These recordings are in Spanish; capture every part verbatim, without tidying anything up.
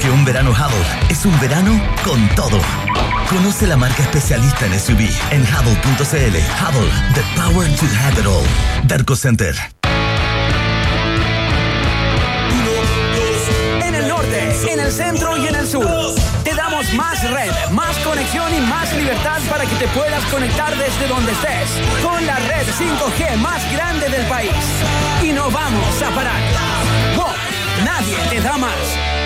Porque un verano Hubble es un verano con todo. Conoce la marca especialista en S U V en hubble punto c l. Hubble, the power to have it all. Darko Center. En el norte, en el centro y en el sur. Te damos más red, más conexión y más libertad para que te puedas conectar desde donde estés. Con la red cinco G más grande del país. Y no vamos a parar. No, nadie te da más.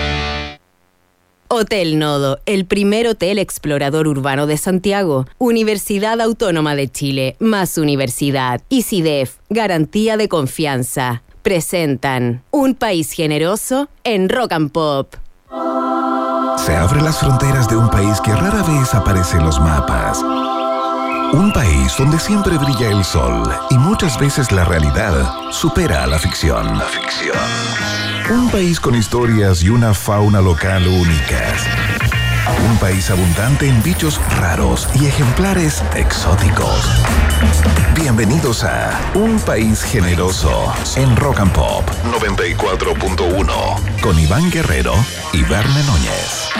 Hotel Nodo, el primer hotel explorador urbano de Santiago. Universidad Autónoma de Chile, más universidad. ICIDEF, garantía de confianza. Presentan Un País Generoso en Rock and Pop. Se abren las fronteras de un país que rara vez aparece en los mapas. Un país donde siempre brilla el sol y muchas veces la realidad supera a la ficción. La ficción. Un país con historias y una fauna local únicas. Un país abundante en bichos raros y ejemplares exóticos. Bienvenidos a Un País Generoso en Rock and Pop noventa y cuatro punto uno con Iván Guerrero y Verne Núñez.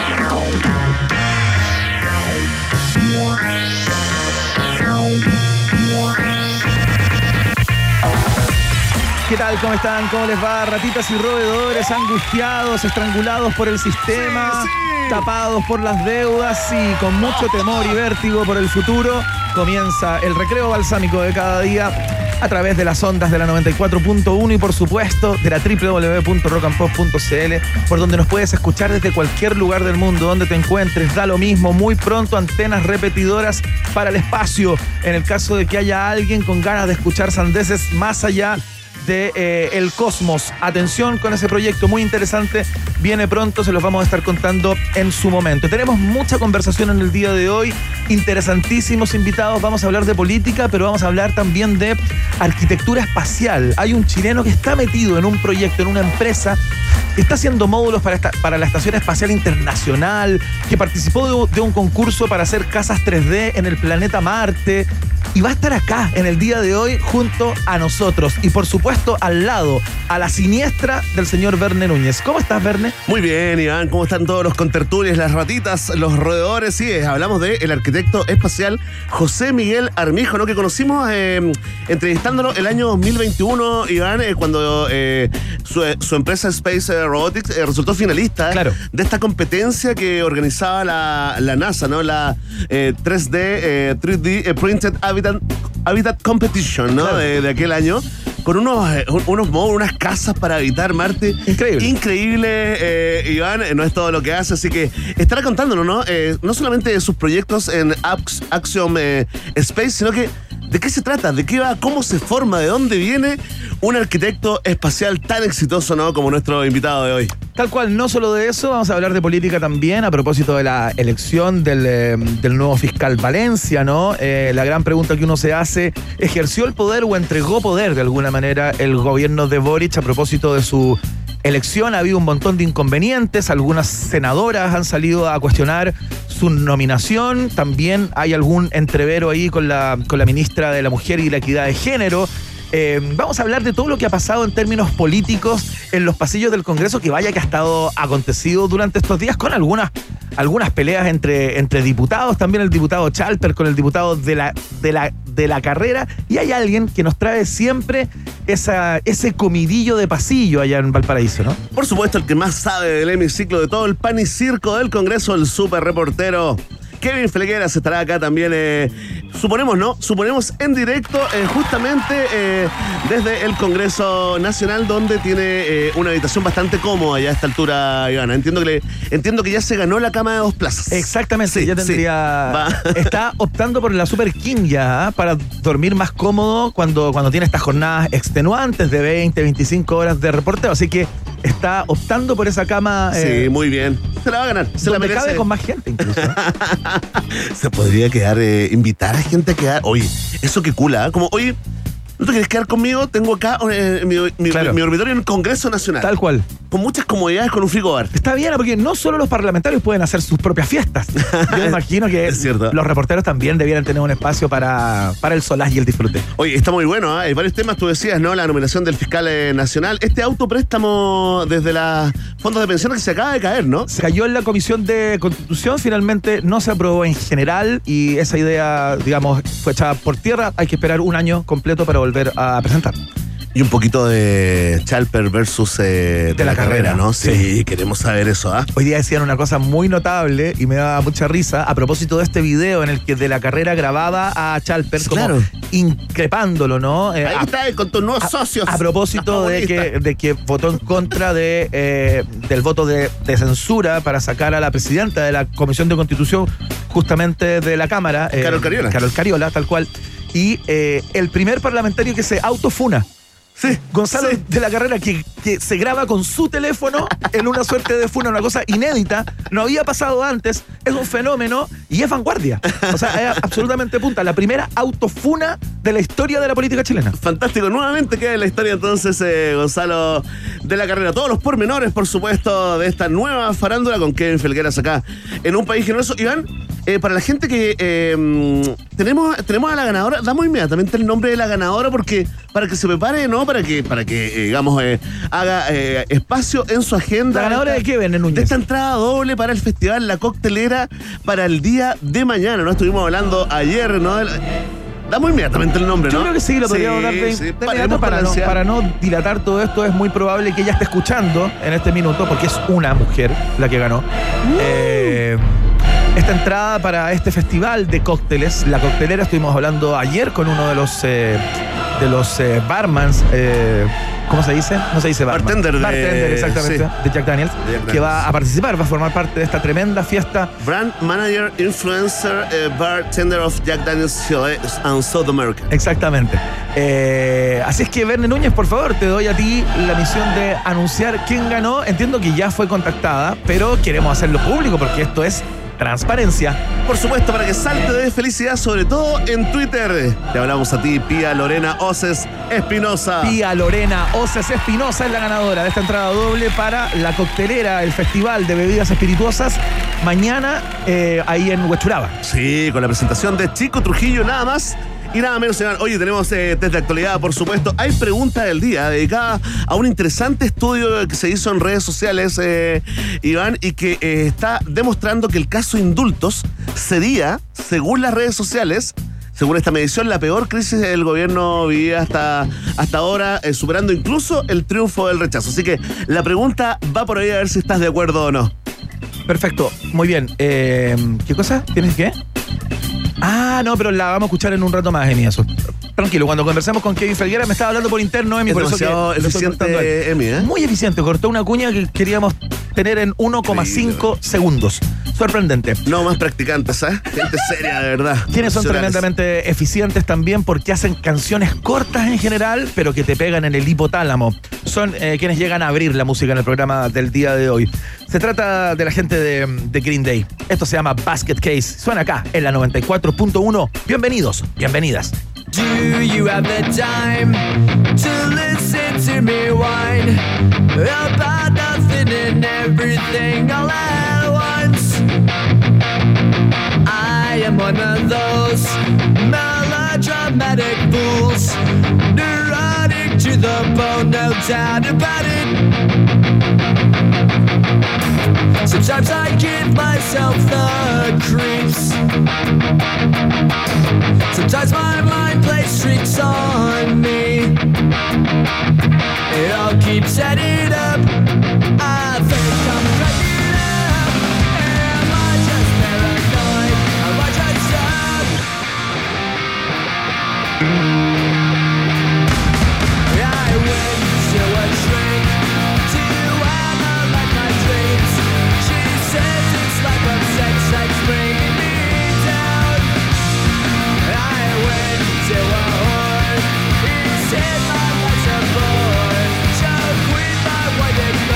¿Qué tal? ¿Cómo están? ¿Cómo les va? Ratitas y roedores angustiados, estrangulados por el sistema, sí, sí. tapados por las deudas y con mucho temor y vértigo por el futuro. Comienza el recreo balsámico de cada día a través de las ondas de la noventa y cuatro punto uno y por supuesto de la doble u doble u doble u punto rock and pop punto c l, por donde nos puedes escuchar desde cualquier lugar del mundo, donde te encuentres, da lo mismo. Muy pronto antenas repetidoras para el espacio, en el caso de que haya alguien con ganas de escuchar sandeces más allá de eh, el cosmos. Atención con ese proyecto muy interesante, viene pronto, se los vamos a estar contando en su momento. Tenemos mucha conversación en el día de hoy, interesantísimos invitados, vamos a hablar de política, pero vamos a hablar también de arquitectura espacial. Hay un chileno que está metido en un proyecto, en una empresa que está haciendo módulos para, esta, para la Estación Espacial Internacional, que participó de, de un concurso para hacer casas tres D en el planeta Marte, y va a estar acá en el día de hoy junto a nosotros y por supuesto al lado, a la siniestra del señor Verne Núñez. ¿Cómo estás, Verne? Muy bien, Iván. ¿Cómo están todos los contertulios, las ratitas, los roedores? Sí, hablamos del arquitecto espacial José Miguel Armijo, ¿no? Que conocimos eh, entrevistándolo el año dos mil veintiuno, Iván, eh, cuando eh, su, su empresa Space Robotics eh, resultó finalista claro. de esta competencia que organizaba la, la NASA, ¿no? La eh, tres D, eh, tres D eh, Printed Habitat, Habitat Competition, ¿no? Claro. De, de aquel año. Con unos, unos módulos, unas casas para habitar Marte. Increíble. Increíble, eh, Iván. No es todo lo que hace, así que estará contándonos, ¿no? Eh, no solamente de sus proyectos en Axiom eh, Space, sino que de qué se trata, de qué va, cómo se forma, de dónde viene un arquitecto espacial tan exitoso, ¿no? Como nuestro invitado de hoy. Tal cual, no solo de eso, vamos a hablar de política también, a propósito de la elección del, eh, del nuevo fiscal Valencia, ¿no? Eh, la gran pregunta que uno se hace, ¿ejerció el poder o entregó poder de alguna manera el gobierno de Boric a propósito de su elección? Ha habido un montón de inconvenientes, algunas senadoras han salido a cuestionar su nominación, también hay algún entrevero ahí con la, con la ministra de la Mujer y la Equidad de Género. Eh, vamos a hablar de todo lo que ha pasado en términos políticos en los pasillos del Congreso, que vaya que ha estado acontecido durante estos días, con algunas, algunas peleas entre, entre diputados, también el diputado Chalper con el diputado de la, de la, de la carrera, y hay alguien que nos trae siempre esa, ese comidillo de pasillo allá en Valparaíso, ¿no? Por supuesto, el que más sabe del hemiciclo de todo el pan y circo del Congreso, el super reportero Kevin Felgueras estará acá también, eh, suponemos, ¿no? Suponemos en directo, eh, justamente eh, desde el Congreso Nacional, donde tiene eh, una habitación bastante cómoda ya a esta altura, Ivana. Entiendo que, le, entiendo que ya se ganó la cama de dos plazas. Exactamente, sí, ya tendría... Sí. Está optando por la Super King ya, ¿eh? Para dormir más cómodo cuando, cuando tiene estas jornadas extenuantes de veinte, veinticinco horas de reporteo. Así que está optando por esa cama. Eh, sí, muy bien. Se la va a ganar. Se la merece. Cabe con más gente incluso. Se podría quedar, eh, invitar a gente a quedar. Oye, eso que cula, ¿eh? Como, oye, ¿no te quieres quedar conmigo? Tengo acá eh, mi, mi, claro. mi, mi dormitorio en el Congreso Nacional. Tal cual. con muchas comodidades con un frigobar. Está bien, porque no solo los parlamentarios pueden hacer sus propias fiestas. Yo imagino que los reporteros también debieran tener un espacio para, para el solaz y el disfrute. Oye, está muy bueno, ¿eh? Hay varios temas, tú decías, ¿no? La nominación del fiscal eh, nacional. Este autopréstamo desde los fondos de pensiones que se acaba de caer, ¿no? Se cayó en la Comisión de Constitución, finalmente no se aprobó en general y esa idea, digamos, fue echada por tierra. Hay que esperar un año completo para volver a presentar. Y un poquito de Chalper versus eh, de, de la, la carrera, carrera, ¿no? Sí, sí, queremos saber eso, ¿ah? ¿eh? Hoy día decían una cosa muy notable y me daba mucha risa a propósito de este video en el que de la carrera grababa a Chalper como claro. increpándolo, ¿no? Eh, Ahí a, está, con tus nuevos a, socios. A propósito de que, de que votó en contra de, eh, del voto de, de censura para sacar a la presidenta de la Comisión de Constitución, justamente de la Cámara. Eh, Carol Cariola. Carol Cariola, tal cual. Y eh, el primer parlamentario que se autofuna. Sí, Gonzalo sí. de la Carrera, que, que se graba con su teléfono en una suerte de funa, una cosa inédita, no había pasado antes, es un fenómeno y es vanguardia. O sea, es absolutamente punta. La primera autofuna de la historia de la política chilena. Fantástico. Nuevamente queda en la historia entonces eh, Gonzalo de la Carrera. Todos los pormenores, por supuesto, de esta nueva farándula con Kevin Felgueras acá en Un País Generoso. Iván, eh, para la gente que eh, tenemos, tenemos a la ganadora, damos inmediatamente el nombre de la ganadora porque para que se prepare, ¿no? Para que, para que eh, digamos, eh, haga eh, espacio en su agenda. ¿La ganadora de, esta, de qué, Vene Núñez? De esta entrada doble para el festival La Coctelera para el día de mañana, ¿no? Estuvimos hablando ayer, ¿no? Damos inmediatamente el nombre, ¿no? Yo creo que sí, lo podríamos sí, dar de, sí. de inmediato para no, para no dilatar todo esto. Es muy probable que ella esté escuchando en este minuto, porque es una mujer la que ganó. Uh. Eh, esta entrada para este festival de cócteles, La Coctelera, estuvimos hablando ayer con uno de los... Eh, de los eh, barmans, eh, ¿cómo se dice? No se dice barman. Bartender. De, Bartender, exactamente, sí. de Jack Daniels, de Jack Daniels, que va a participar, va a formar parte de esta tremenda fiesta. Brand Manager, Influencer, eh, Bartender of Jack Daniels and South America. Exactamente. Eh, así es que, Verne Núñez, por favor, te doy a ti la misión de anunciar quién ganó. Entiendo que ya fue contactada, pero queremos hacerlo público porque esto es transparencia. Por supuesto, para que salte de felicidad, sobre todo en Twitter. Te hablamos a ti, Pía Lorena Oces Espinosa. Pía Lorena Oces Espinosa es la ganadora de esta entrada doble para La Coctelera, el festival de bebidas espirituosas, mañana eh, ahí en Huechuraba. Sí, con la presentación de Chico Trujillo, nada más y nada menos, señor. Oye, tenemos eh, test de actualidad, por supuesto. Hay pregunta del día dedicada a un interesante estudio que se hizo en redes sociales, eh, Iván, y que eh, está demostrando que el caso indultos sería, según las redes sociales, según esta medición, la peor crisis del gobierno vivida hasta, hasta ahora, eh, superando incluso el triunfo del rechazo. Así que la pregunta va por ahí a ver si estás de acuerdo o no. Perfecto, muy bien. Eh, ¿Qué cosa? ¿Tienes qué? Ah, no, pero la vamos a escuchar en un rato más, Emi, eso. Tranquilo, cuando conversemos con Kevin Felguera, me estaba hablando por interno, Emi, es por eso que eficiente, Emi, ¿eh? Muy eficiente, cortó una cuña que queríamos tener en uno coma cinco segundos. Sorprendente. No más practicantes, ¿eh? Gente seria, de verdad. Quienes son tremendamente eficientes también porque hacen canciones cortas en general, pero que te pegan en el hipotálamo. Son eh, quienes llegan a abrir la música en el programa del día de hoy. Se trata de la gente de, de Green Day. Esto se llama Basket Case. Suena acá en la noventa y cuatro punto uno. Bienvenidos, bienvenidas. Do you have the time to listen to me whine about nothing and everything all at once? I am one of those melodramatic fools, neurotic to the bone, no doubt about it. Sometimes I give myself the creeps. Sometimes my mind plays tricks on me. It all keeps adding up. I think I'm cracking up. Am I just paranoid? Am I just up? I went to a shrink to analyze my dreams. She says it's like a sex that's bringing me down. I went to a whore. He said my life's a bore. So quit my wedding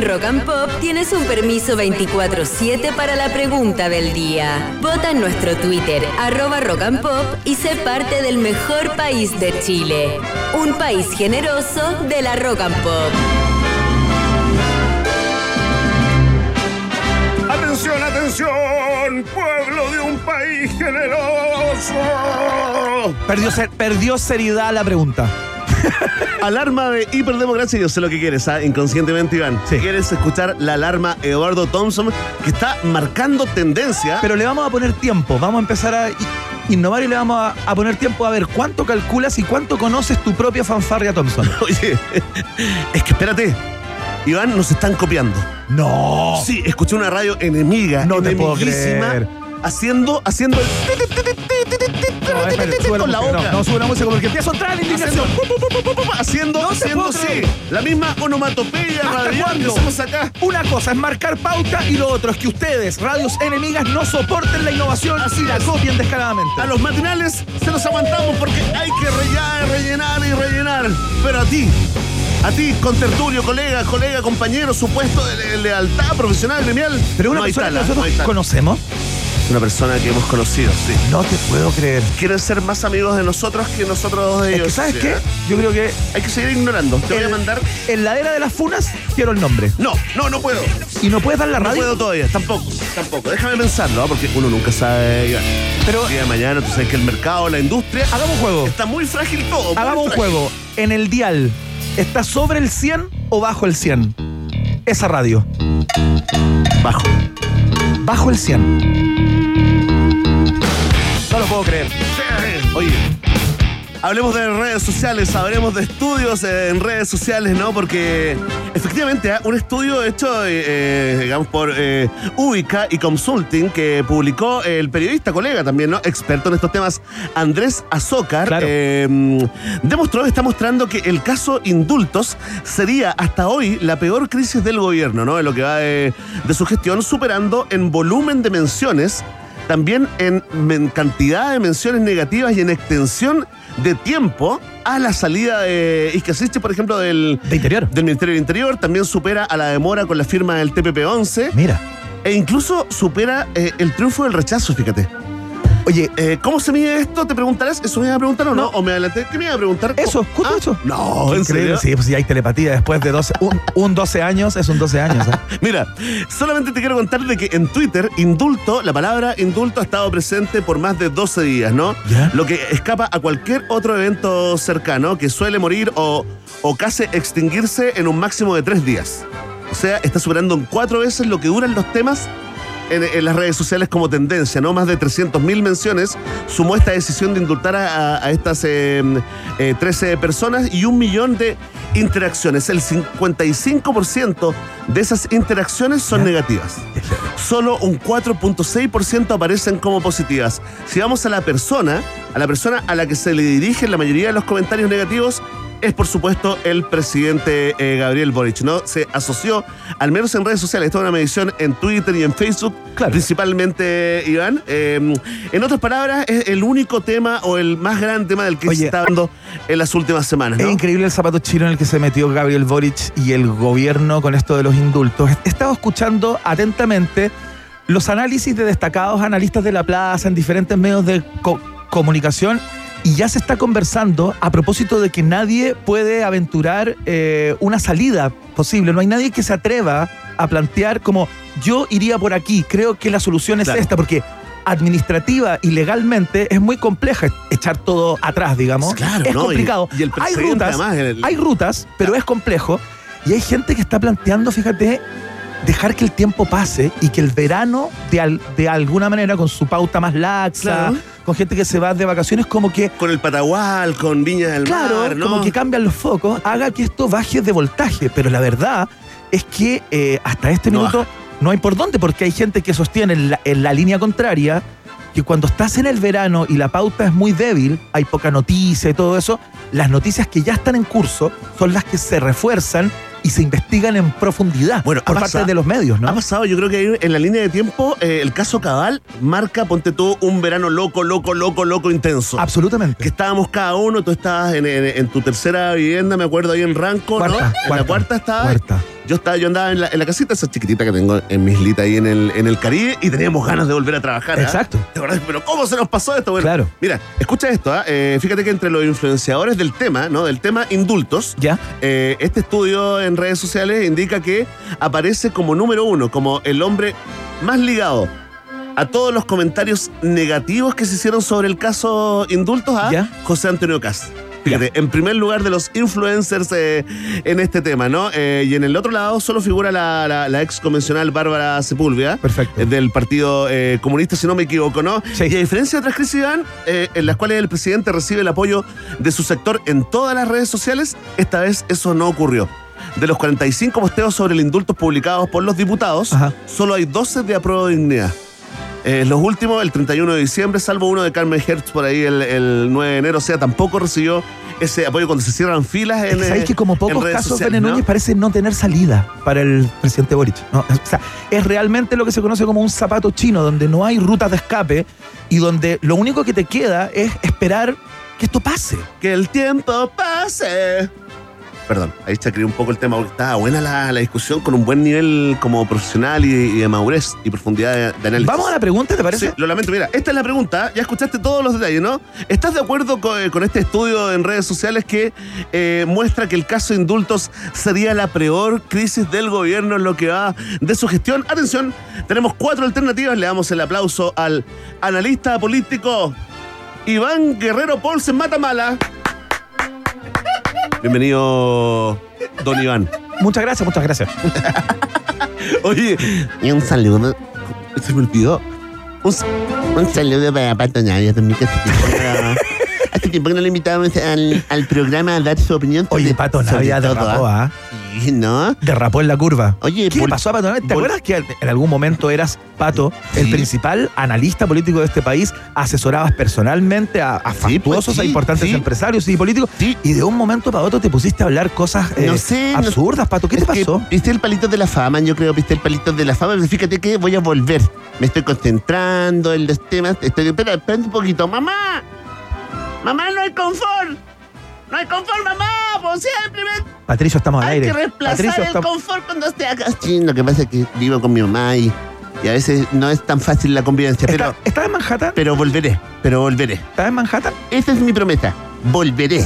Rock and Pop tienes un permiso veinticuatro siete para la pregunta del día. Vota en nuestro Twitter, arroba Rock and Pop, y sé parte del mejor país de Chile. Un país generoso de la Rock and Pop. Atención, atención, pueblo de un país generoso. Perdió, ser, perdió seriedad la pregunta. Alarma de hiperdemocracia. Yo sé lo que quieres, ¿ah? Inconscientemente, Iván. Sí. Quieres escuchar la alarma Eduardo Thompson, que está marcando tendencia. Pero le vamos a poner tiempo. Vamos a empezar a innovar y le vamos a, a poner tiempo a ver cuánto calculas y cuánto conoces tu propia fanfarria Thompson. Oye, es que espérate. Iván, nos están copiando. No. Sí, escuché una radio enemiga, No te puedo enemiguísima, creer. haciendo, haciendo el No, espérate, sube la con la música. boca. No, no sube la música porque empieza a entrar la indignación. Haciendo, No te haciendo, puedo sí, creer. la misma onomatopeya ¿Hasta radial que cuándo? hacemos acá. Una cosa es marcar pauta y lo otro es que ustedes, radios enemigas, no soporten la innovación Así y la es. copien descaradamente. A los matinales se los aguantamos porque hay que rellenar, rellenar y rellenar. Pero a ti, a ti, contertulio, colega, colega, compañero, supuesto de le- lealtad profesional, gremial. Pero una no hay persona tal, que ¿ah? nosotros No hay tal. conocemos, Una persona que hemos conocido, sí. no te puedo creer. Quieren ser más amigos de nosotros que nosotros de Es ellos. que, ¿sabes ¿sí? qué? Yo creo que Hay que seguir ignorando. Te voy a el- mandar. en la era de las funas quiero el nombre. No, no, no puedo. Y no puedes dar la No radio. puedo todavía, tampoco, tampoco. Déjame pensarlo, ¿ah? Porque uno nunca sabe. Iván. Pero El día de mañana, tú sabes que el mercado, la industria, hagamos un juego. está muy frágil todo. muy Hagamos un frágil. juego. En el dial, ¿está sobre el cien o bajo el cien? Esa radio. Bajo. Bajo el cien. No lo puedo creer. Oye, hablemos de redes sociales, hablemos de estudios eh, en redes sociales, ¿no? Porque efectivamente, ¿ah? un estudio hecho, eh, digamos, por eh, Ubica y Consulting, que publicó el periodista, colega también, ¿no? Experto en estos temas, Andrés Azócar, Claro. eh, demostró, está mostrando que el caso indultos sería hasta hoy la peor crisis del gobierno, ¿no? En lo que va de, de su gestión, superando en volumen de menciones, también en, en cantidad de menciones negativas y en extensión de tiempo a la salida de Iscasich, por ejemplo, del, De interior. del Ministerio del Interior. También supera a la demora con la firma del T P P once Mira. e incluso supera eh, el triunfo del rechazo, fíjate. Oye, Eh, ¿Cómo se mide esto? ¿Te preguntarás? ¿Eso me iba a preguntar o no? ¿O me adelanté? ¿Qué me iba a preguntar? eso, justo Ah, eso. No, ¿en Increíble. serio? Sí, pues sí hay telepatía después de doce. Un, un doce años es un doce años. ¿eh? Mira, solamente te quiero contar de que en Twitter, indulto, la palabra indulto ha estado presente por más de doce días, ¿no? ¿Ya? Lo que escapa a cualquier otro evento cercano que suele morir o, o casi extinguirse en un máximo de tres días. O sea, está superando en cuatro veces lo que duran los temas en, en las redes sociales como tendencia, ¿no? Más de trescientas mil menciones sumó esta decisión de indultar a, a estas eh, eh, trece personas y un millón de interacciones. El cincuenta y cinco por ciento de esas interacciones son ¿Ya? negativas. Solo un cuatro punto seis por ciento aparecen como positivas. Si vamos a la persona, a la persona a la que se le dirigen la mayoría de los comentarios negativos, es por supuesto el presidente eh, Gabriel Boric, ¿no? Se asoció, al menos en redes sociales, esta es una medición en Twitter y en Facebook, Claro. principalmente, Iván. Eh, en otras palabras, es el único tema o el más gran tema del que Oye, se está hablando en las últimas semanas, ¿no? Es increíble el zapato chino en el que se metió Gabriel Boric y el gobierno con esto de los indultos. He estado escuchando atentamente los análisis de destacados analistas de la plaza en diferentes medios de co- comunicación y ya se está conversando a propósito de que nadie puede aventurar eh, una salida posible. No hay nadie que se atreva a plantear como yo iría por aquí, creo que la solución es Claro. esta, porque administrativa y legalmente es muy compleja echar todo atrás, digamos. Claro, es ¿no? complicado. Y- y el hay presidente, rutas, además, el- hay rutas, pero es complejo. Y hay gente que está planteando, fíjate, dejar que el tiempo pase y que el verano, de, al- de alguna manera, con su pauta más laxa, Claro. con gente que se va de vacaciones, como que, Con el Patagual, con Viña del claro, Mar, ¿no? como que cambian los focos, haga que esto baje de voltaje. Pero la verdad es que eh, hasta este No minuto no hay por dónde, porque hay gente que sostiene en la, en la línea contraria que cuando estás en el verano y la pauta es muy débil, hay poca noticia y todo eso, las noticias que ya están en curso son las que se refuerzan y se investigan en profundidad Bueno, por ha parte pasado- de los medios, ¿no? Ha pasado, yo creo que ahí en la línea de tiempo, eh, el caso Cabal marca, ponte tú, un verano loco, loco, loco, loco, intenso. Absolutamente. Que estábamos cada uno, tú estabas en, en- en tu tercera vivienda, me acuerdo, ahí en Ranco, Cuarta, ¿no? En cuarta, la cuarta estabas. cuarta. Yo estaba, yo andaba en la, en la casita esa chiquitita que tengo en mi islita ahí en el, en el Caribe y teníamos ganas de volver a trabajar. ¿eh? Exacto. ¿Te acordás? Pero ¿cómo se nos pasó esto? Bueno, Claro. Mira, escucha esto. ¿eh? Eh, fíjate que entre los influenciadores del tema, ¿no? Del tema indultos, ¿Ya? eh, este estudio en redes sociales indica que aparece como número uno, como el hombre más ligado a todos los comentarios negativos que se hicieron sobre el caso indultos a ¿Ya? José Antonio Cast. Fíjate, en primer lugar de los influencers eh, en este tema, ¿no? Eh, y en el otro lado solo figura la, la, la ex convencional Bárbara Sepúlveda. Perfecto. eh, Del Partido eh, Comunista, si no me equivoco, ¿no? Sí. Y a diferencia de otras crisis, Iván, eh, en las cuales el presidente recibe el apoyo de su sector en todas las redes sociales, esta vez eso no ocurrió. De los cuarenta y cinco posteos sobre el indulto publicados por los diputados, Ajá. solo hay doce de apruebo de dignidad. Eh, los últimos, el treinta y uno de diciembre, salvo uno de Carmen Hertz por ahí el, el nueve de enero, o sea, tampoco recibió ese apoyo cuando se cierran filas en ¿Sabéis eh, que como en pocos redes casos sociales, Bené ¿no? Núñez parece no tener salida para el presidente Boric? ¿no? O sea, es realmente lo que se conoce como un zapato chino, donde no hay rutas de escape y donde lo único que te queda es esperar que esto pase. Que el tiempo pase. Perdón, ahí chacreé un poco el tema porque estaba buena la, la discusión con un buen nivel como profesional y, y de madurez y profundidad de, de análisis. Vamos a la pregunta, ¿te parece? Sí, lo lamento. Mira, esta es la pregunta. Ya escuchaste todos los detalles, ¿no? ¿Estás de acuerdo con, con este estudio en redes sociales que eh, muestra que el caso de indultos sería la peor crisis del gobierno en lo que va de su gestión? Atención, tenemos cuatro alternativas. Le damos el aplauso al analista político Iván Guerrero Paulsen Matamala. Bienvenido, don Iván. Muchas gracias, muchas gracias. Oye, y un saludo. Se me olvidó. Un, un saludo para Pato Navia también, que hace tiempo, no, hace tiempo que no le invitábamos al, al programa a dar su opinión. Oye, sobre- Pato sobre Navia todo, derrapó, ¿ah? Sí, ¿no? Derrapó en la curva. Oye, ¿Qué vol- le pasó a Pato Navia? ¿Te vol- acuerdas que en algún momento eras, Pato, el Sí. principal analista político de este país? Asesorabas personalmente a, a Sí, pues, fastuosos, a sí, importantes sí. empresarios y políticos. Sí. Y de un momento para otro te pusiste a hablar cosas eh, No sé, no- absurdas, Pato. ¿Qué Es te que pasó? Viste el palito de la fama, yo creo, viste el palito de la fama, pero fíjate que voy a volver. Me estoy concentrando en los temas. Estoy, espera, espera un poquito. ¡Mamá! ¡Mamá, no hay confort! ¡No hay confort, mamá! Pues siempre me... Patricio, estamos al Hay aire. que reemplazar Patricio, el estamos- confort cuando esté acá. Sí, lo que pasa es que vivo con mi mamá y, y a veces no es tan fácil la convivencia, ¿Está- pero, ¿Estás en Manhattan? pero volveré, pero volveré. ¿Estás en Manhattan? Esa es mi promesa. Volveré.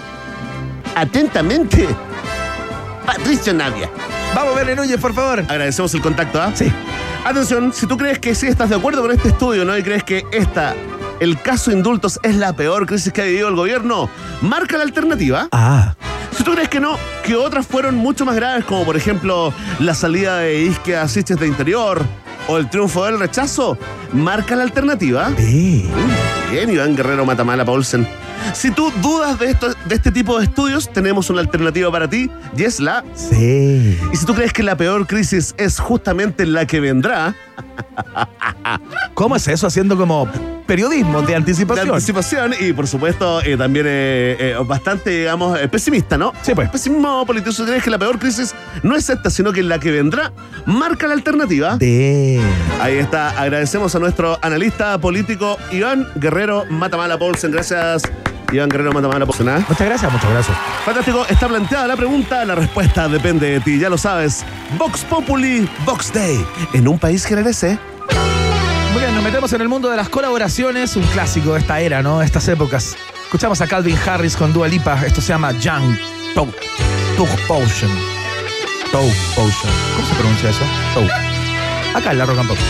Atentamente, Patricio Navia. Vamos, Bené Núñez, por favor. Agradecemos el contacto, ¿ah? Sí. Atención, si tú crees que sí estás de acuerdo con este estudio, ¿no? Y crees que esta, el caso indultos, es la peor crisis que ha vivido el gobierno, marca la alternativa. Ah, Si tú crees que no, que otras fueron mucho más graves, como por ejemplo la salida de Isque a Siches de Interior o el triunfo del rechazo, marca la alternativa. ve. Bien, Iván Guerrero Matamala Paulsen. Si tú dudas de, esto, de este tipo de estudios, tenemos una alternativa para ti y es la... Sí. Y si tú crees que la peor crisis es justamente la que vendrá, ¿Cómo es eso? Haciendo como periodismo de de anticipación. anticipación y por supuesto eh, también eh, eh, bastante, digamos, eh, pesimista, ¿no? Sí, pues. Pesimismo político. Si crees que la peor crisis no es esta, sino que la que vendrá, marca la alternativa. De... Ahí está. Agradecemos a nuestro analista político Iván Guerrero Matamala Paulsen. Gracias, Iván Guerrero Matamala Paulsen. ¿ah? Muchas gracias, muchas gracias. Fantástico. Está planteada la pregunta. La respuesta depende de ti. Ya lo sabes. Vox Populi, Vox Day. En un país que merece. Muy bien, nos metemos en el mundo de las colaboraciones, un clásico de esta era, ¿no? Estas épocas. Escuchamos a Calvin Harris con Dua Lipa. Esto se llama Young Tug Tug Potion. Tug Potion. ¿Cómo se pronuncia eso? Tug. Acá en la Rock and Pop.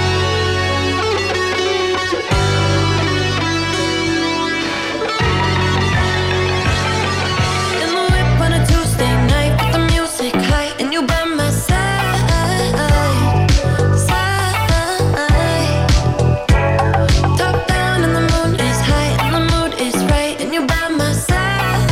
In the whip on a Tuesday night with the music high and you by my side, side. Top down and the moon is high and the mood is right and you by my side,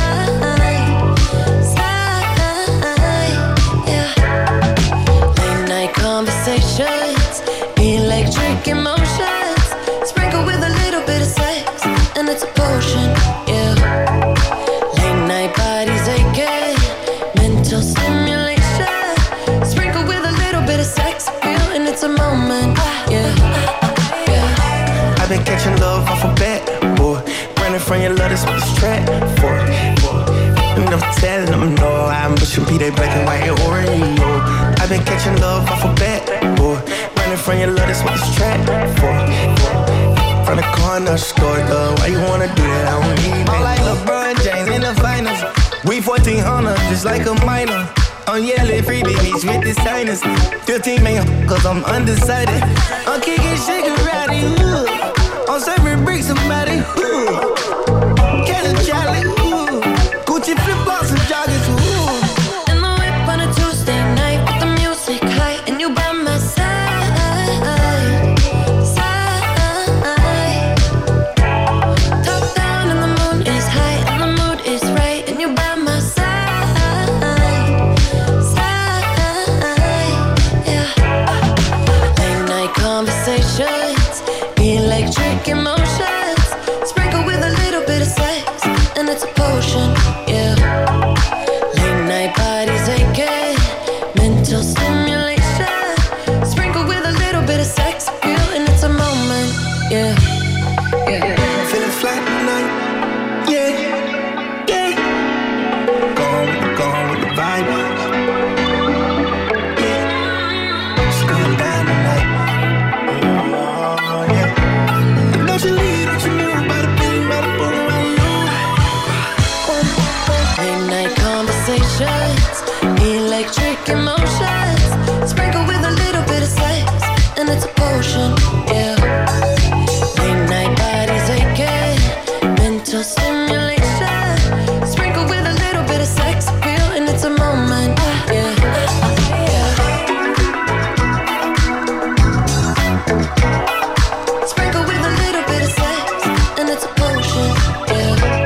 side. Yeah. Late night conversations, electric emotions, sprinkle with a little bit of sex and it's a potion. Yeah. Late night bodies aching, mental stimulation, sprinkle with a little bit of sex appeal, and it's a moment, yeah, yeah. I've been catching love off a bat, boy. Running from your love, that's what this track for. no telling them no. I'm pushing P, they black and white Oreo. I've been catching love off a bat, boy. Running from your love, that's what this track for. From the corner store, though. Why you wanna do that? I don't need that. I'm like LeBron James in the finals. We fourteen hundred, just like a minor. I'm yelling free babies with the signers. fifteen million, cause I'm undecided. I'm kicking shit karate, ooh. I'm serving bricks, somebody, ooh. Catch a Charlie, ooh. Gucci flip-flops and joggers, ooh. In the whip on a Tuesday night with the music high, and you by my side, side. Top down and the moon is high, and the mood is right, and you by my side, side. Yeah. Late night conversations, electric emotions, sprinkle with a little bit of sex, and it's a potion. Yeah. Late night bodies aching, mental stimulation, sprinkle with a little bit of sex appeal, and it's a moment. Yeah. Yeah. Feeling flat tonight, yeah, yeah. Gone with the, gone with the vibe, yeah. It's going down tonight, oh, yeah. And don't you leave, don't you know about the beat, about the boom, Late night conversations, electric emotions, sprinkle with a little bit of sex, and it's a potion. Yeah. Late night bodies aching, mental stimulation, sprinkle with a little bit of sex appeal, and it's a moment. Yeah. Yeah. Sprinkle with a little bit of sex, and it's a potion. Yeah.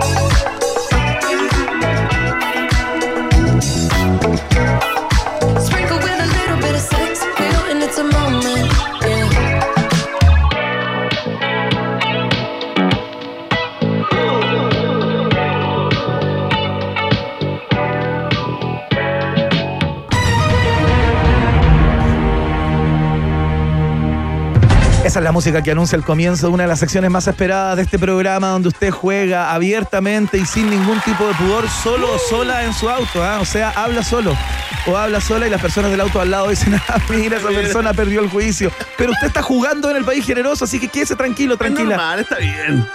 Sprinkle with a little bit of sex appeal, and it's a moment. Yeah. Esa es la música que anuncia el comienzo de una de las secciones más esperadas de este programa, donde usted juega abiertamente y sin ningún tipo de pudor, solo o sola en su auto, ¿eh? O sea, habla solo o habla sola y las personas del auto al lado dicen, ah, mira, esa persona perdió el juicio. Pero usted está jugando en el país generoso, así que quédese tranquilo, tranquila. Es normal, está bien.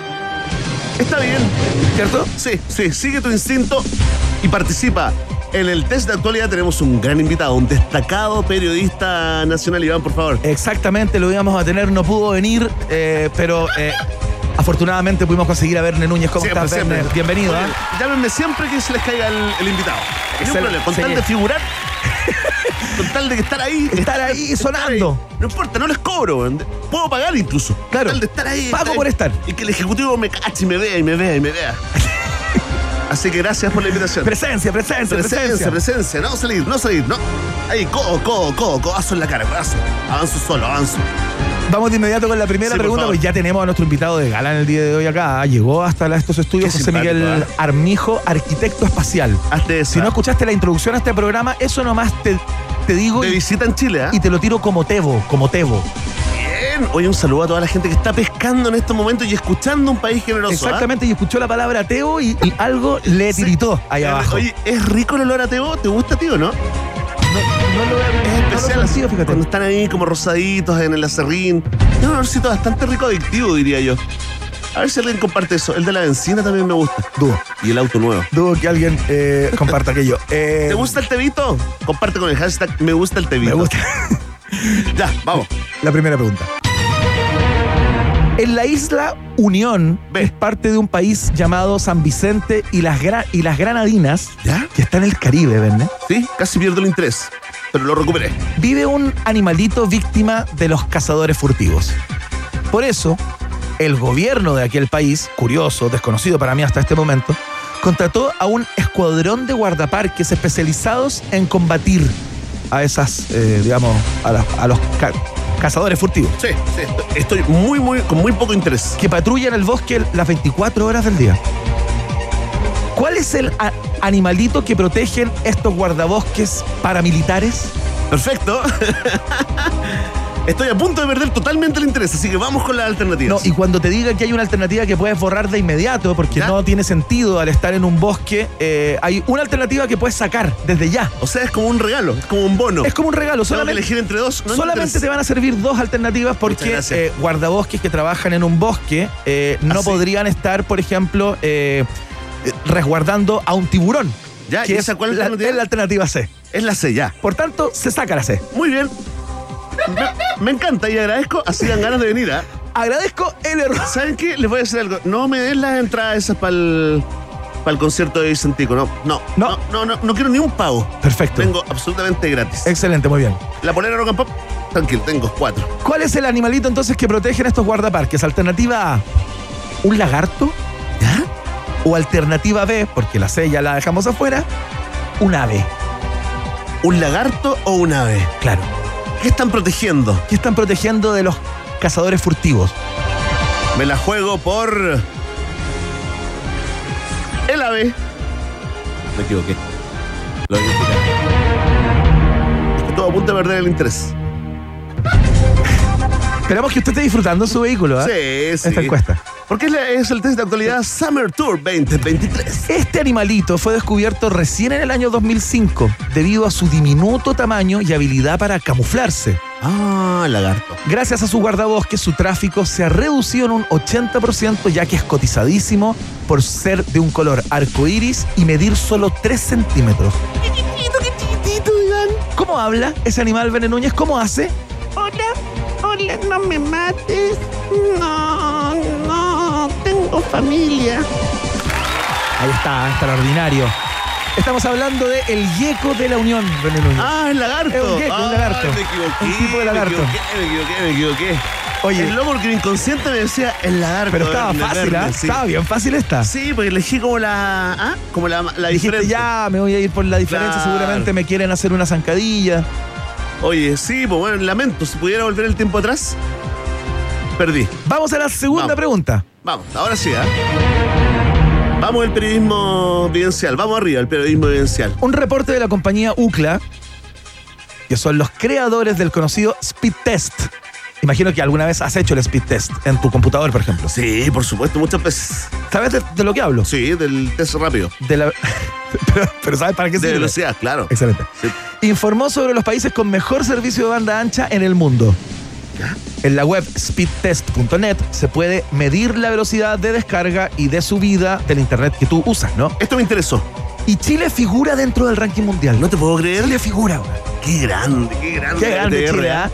Está bien. ¿Cierto? Sí, sí, sigue tu instinto y participa. En el test de actualidad tenemos un gran invitado, un destacado periodista nacional. Iván, por favor. Exactamente, lo íbamos a tener, no pudo venir, eh, pero eh, afortunadamente pudimos conseguir a Verne Núñez. ¿Cómo Siempre, estás, siempre. Verne? Bienvenido. ¿eh? Llámenme siempre que se les caiga el, el invitado. No hay problema, con Sí. tal de figurar, con tal de estar ahí. Estar ahí sonando. Ahí. No importa, no les cobro. Puedo pagar incluso. Claro. Con tal de estar ahí. Pago estar por ahí. estar. Y que el ejecutivo me cache y me vea y me vea y me vea. Así que gracias por la invitación. Presencia, presencia, presencia. Presencia, presencia. No salir, no salir, no. Ahí, codo, codo, codo, codazo en la cara, codazo. Avanzo solo, avanzo. Vamos de inmediato con la primera Sí, por pregunta, favor. pues ya tenemos a nuestro invitado de gala en el día de hoy acá. Llegó hasta la- estos estudios Qué José Miguel simpático, ¿eh? Armijo, arquitecto espacial. Hazte esa. Si no escuchaste la introducción a este programa, eso nomás te, te digo De y, visita en Chile, ¿eh? y te lo tiro como Tebo, como Tebo. Bien. Oye, un saludo a toda la gente que está pescando en estos momentos y escuchando un país generoso. Exactamente, y escuchó la palabra Tebo y, y algo le Sí. tiritó ahí ¿eh? abajo. Oye, ¿es rico el olor a tebo? ¿Te gusta, tío, no? no, no lo he Es especial, no lo he así, sentido, fíjate. cuando están ahí como rosaditos en el acerrín. Es un olorcito bastante rico, adictivo, diría yo. A ver si alguien comparte eso. El de la benzina también me gusta. Dudo, Y el auto nuevo. dudo que alguien eh, comparta aquello. Eh, ¿Te gusta el tebito? Comparte con el hashtag me gusta el tebito. Me gusta. Ya, vamos. La primera pregunta. En la isla Unión, Ve. es parte de un país llamado San Vicente y las, Gra- y las Granadinas, ¿Ya? que está en el Caribe, ¿verdad? Sí, casi pierdo el interés. Pero lo recuperé. Vive un animalito víctima de los cazadores furtivos. Por eso, el gobierno de aquel país, curioso, desconocido para mí hasta este momento, contrató a un escuadrón de guardaparques especializados en combatir a esas, eh, digamos, a, las- a los ca- cazadores furtivos, Sí, sí. Estoy muy, muy, con muy poco interés. que patrullan el bosque las veinticuatro horas del día. ¿Cuál es el a- animalito que protegen estos guardabosques paramilitares? Perfecto. Estoy a punto de perder totalmente el interés, así que vamos con las alternativas. No, y cuando te diga que hay una alternativa que puedes borrar de inmediato, porque ¿Ya? no tiene sentido al estar en un bosque, eh, hay una alternativa que puedes sacar desde ya. O sea, es como un regalo, es como un bono. Es como un regalo, Tengo que solamente, elegir entre dos. No solamente entre te van a servir dos alternativas Muchas porque gracias. eh, guardabosques que trabajan en un bosque eh, no ¿Ah, sí? podrían estar, por ejemplo, eh, eh, resguardando a un tiburón. Ya, que ¿y es esa cuál es la la, alternativa? es la alternativa C. Es la C, ya. Por tanto, se saca la C. Muy bien. Me, me encanta y agradezco, así dan ganas de venir, ¿ah? Agradezco el error. ¿Saben qué? Les voy a decir algo. No me den las entradas esas para el concierto de Vicentico, no. No, No. no, no, no, no quiero ni un pago. Perfecto. Tengo absolutamente gratis. Excelente, muy bien. La polera Rock and Pop, tranquilo, tengo cuatro. ¿Cuál es el animalito entonces que protegen estos guardaparques? Alternativa A, un lagarto. ¿Ya? O alternativa B, porque la C ya la dejamos afuera, un ave. ¿Un lagarto o un ave? Claro. ¿Qué están protegiendo? ¿Qué están protegiendo de los cazadores furtivos? Me la juego por el ave. Me equivoqué. Lo voy a explicar. Es que estuve a punto de perder el interés. Esperamos que usted esté disfrutando su vehículo, ¿eh? Sí, sí. Esta encuesta. Porque es, la- es el test de actualidad Summer Tour veinte veintitrés. Este animalito fue descubierto recién en el año dos mil cinco debido a su diminuto tamaño y habilidad para camuflarse. Ah, lagarto. Gracias a su guardabosques, su tráfico se ha reducido en un ochenta por ciento, ya que es cotizadísimo por ser de un color arcoíris y medir solo tres centímetros. ¡Qué chiquitito, qué chiquitito, Iván! ¿Cómo habla ese animal, Bene Núñez? ¿Cómo hace? Hola, hola, no me mates. No, no, tengo familia. Ahí está, extraordinario. Estamos hablando de el gecko de la Unión, Bene Núñez. Ah, el lagarto. Es un gecko, un Ay, lagarto. Me equivoqué. Un tipo de lagarto. Me equivoqué, me equivoqué, me equivoqué. Oye. Es loco porque mi inconsciente me decía el lagarto. Pero estaba el fácil, verde, ¿ah? sí. Estaba bien fácil esta. Sí, porque elegí como la. ¿Ah? Como la, la Dijiste, diferente. ya, me voy a ir por la diferencia, Claro. seguramente me quieren hacer una zancadilla. Oye, sí, pues bueno, lamento. Si pudiera volver el tiempo atrás, perdí. Vamos a la segunda Vamos. pregunta. Vamos, ahora sí, ¿ah? Vamos al periodismo vivencial. Vamos arriba, el periodismo vivencial. Un reporte de la compañía U C L A, que son los creadores del conocido Speed Test. Imagino que alguna vez has hecho el Speed Test en tu computador, por ejemplo. Sí, por supuesto, muchas veces. ¿Sabes de, de lo que hablo? Sí, del test rápido. De la... pero, pero ¿sabes para qué De sirve? velocidad, claro. Excelente. Sí. Informó sobre los países con mejor servicio de banda ancha en el mundo. En la web speed test punto net se puede medir la velocidad de descarga y de subida del internet que tú usas, ¿no? Esto me interesó. Y Chile figura dentro del ranking mundial. No te puedo creer. Chile figura, güey. Qué grande, qué grande. Qué grande T R, Chile, ¿ah? ¿ah?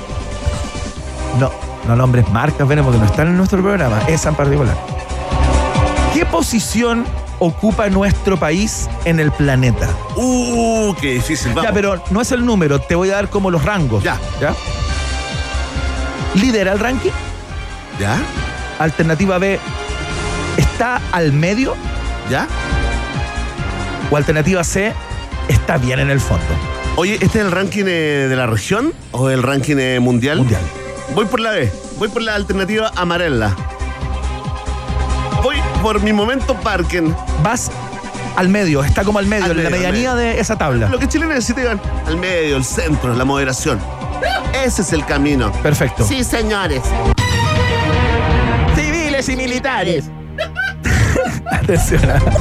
No, no nombres marcas, ven, porque no están en nuestro programa, esa en particular. ¿Qué posición ocupa nuestro país en el planeta? Uh, qué difícil. Vamos. Ya, pero no es el número, te voy a dar como los rangos. Ya. ¿Ya? ¿Lidera el ranking? ¿Ya? Alternativa B, ¿está al medio? ¿Ya? O alternativa C, está bien en el fondo. Oye, ¿este es el ranking eh, de la región o el ranking eh, mundial? Mundial. Voy por la B. Voy por la alternativa amarela. Voy por mi momento Parken. Vas al medio, está como al medio, Al en la medio, al medianía de esa tabla. Lo que Chile necesita, Iván. Al medio, el centro, la moderación. Ese es el camino. Perfecto. Sí, señores. Civiles y militares. Atención.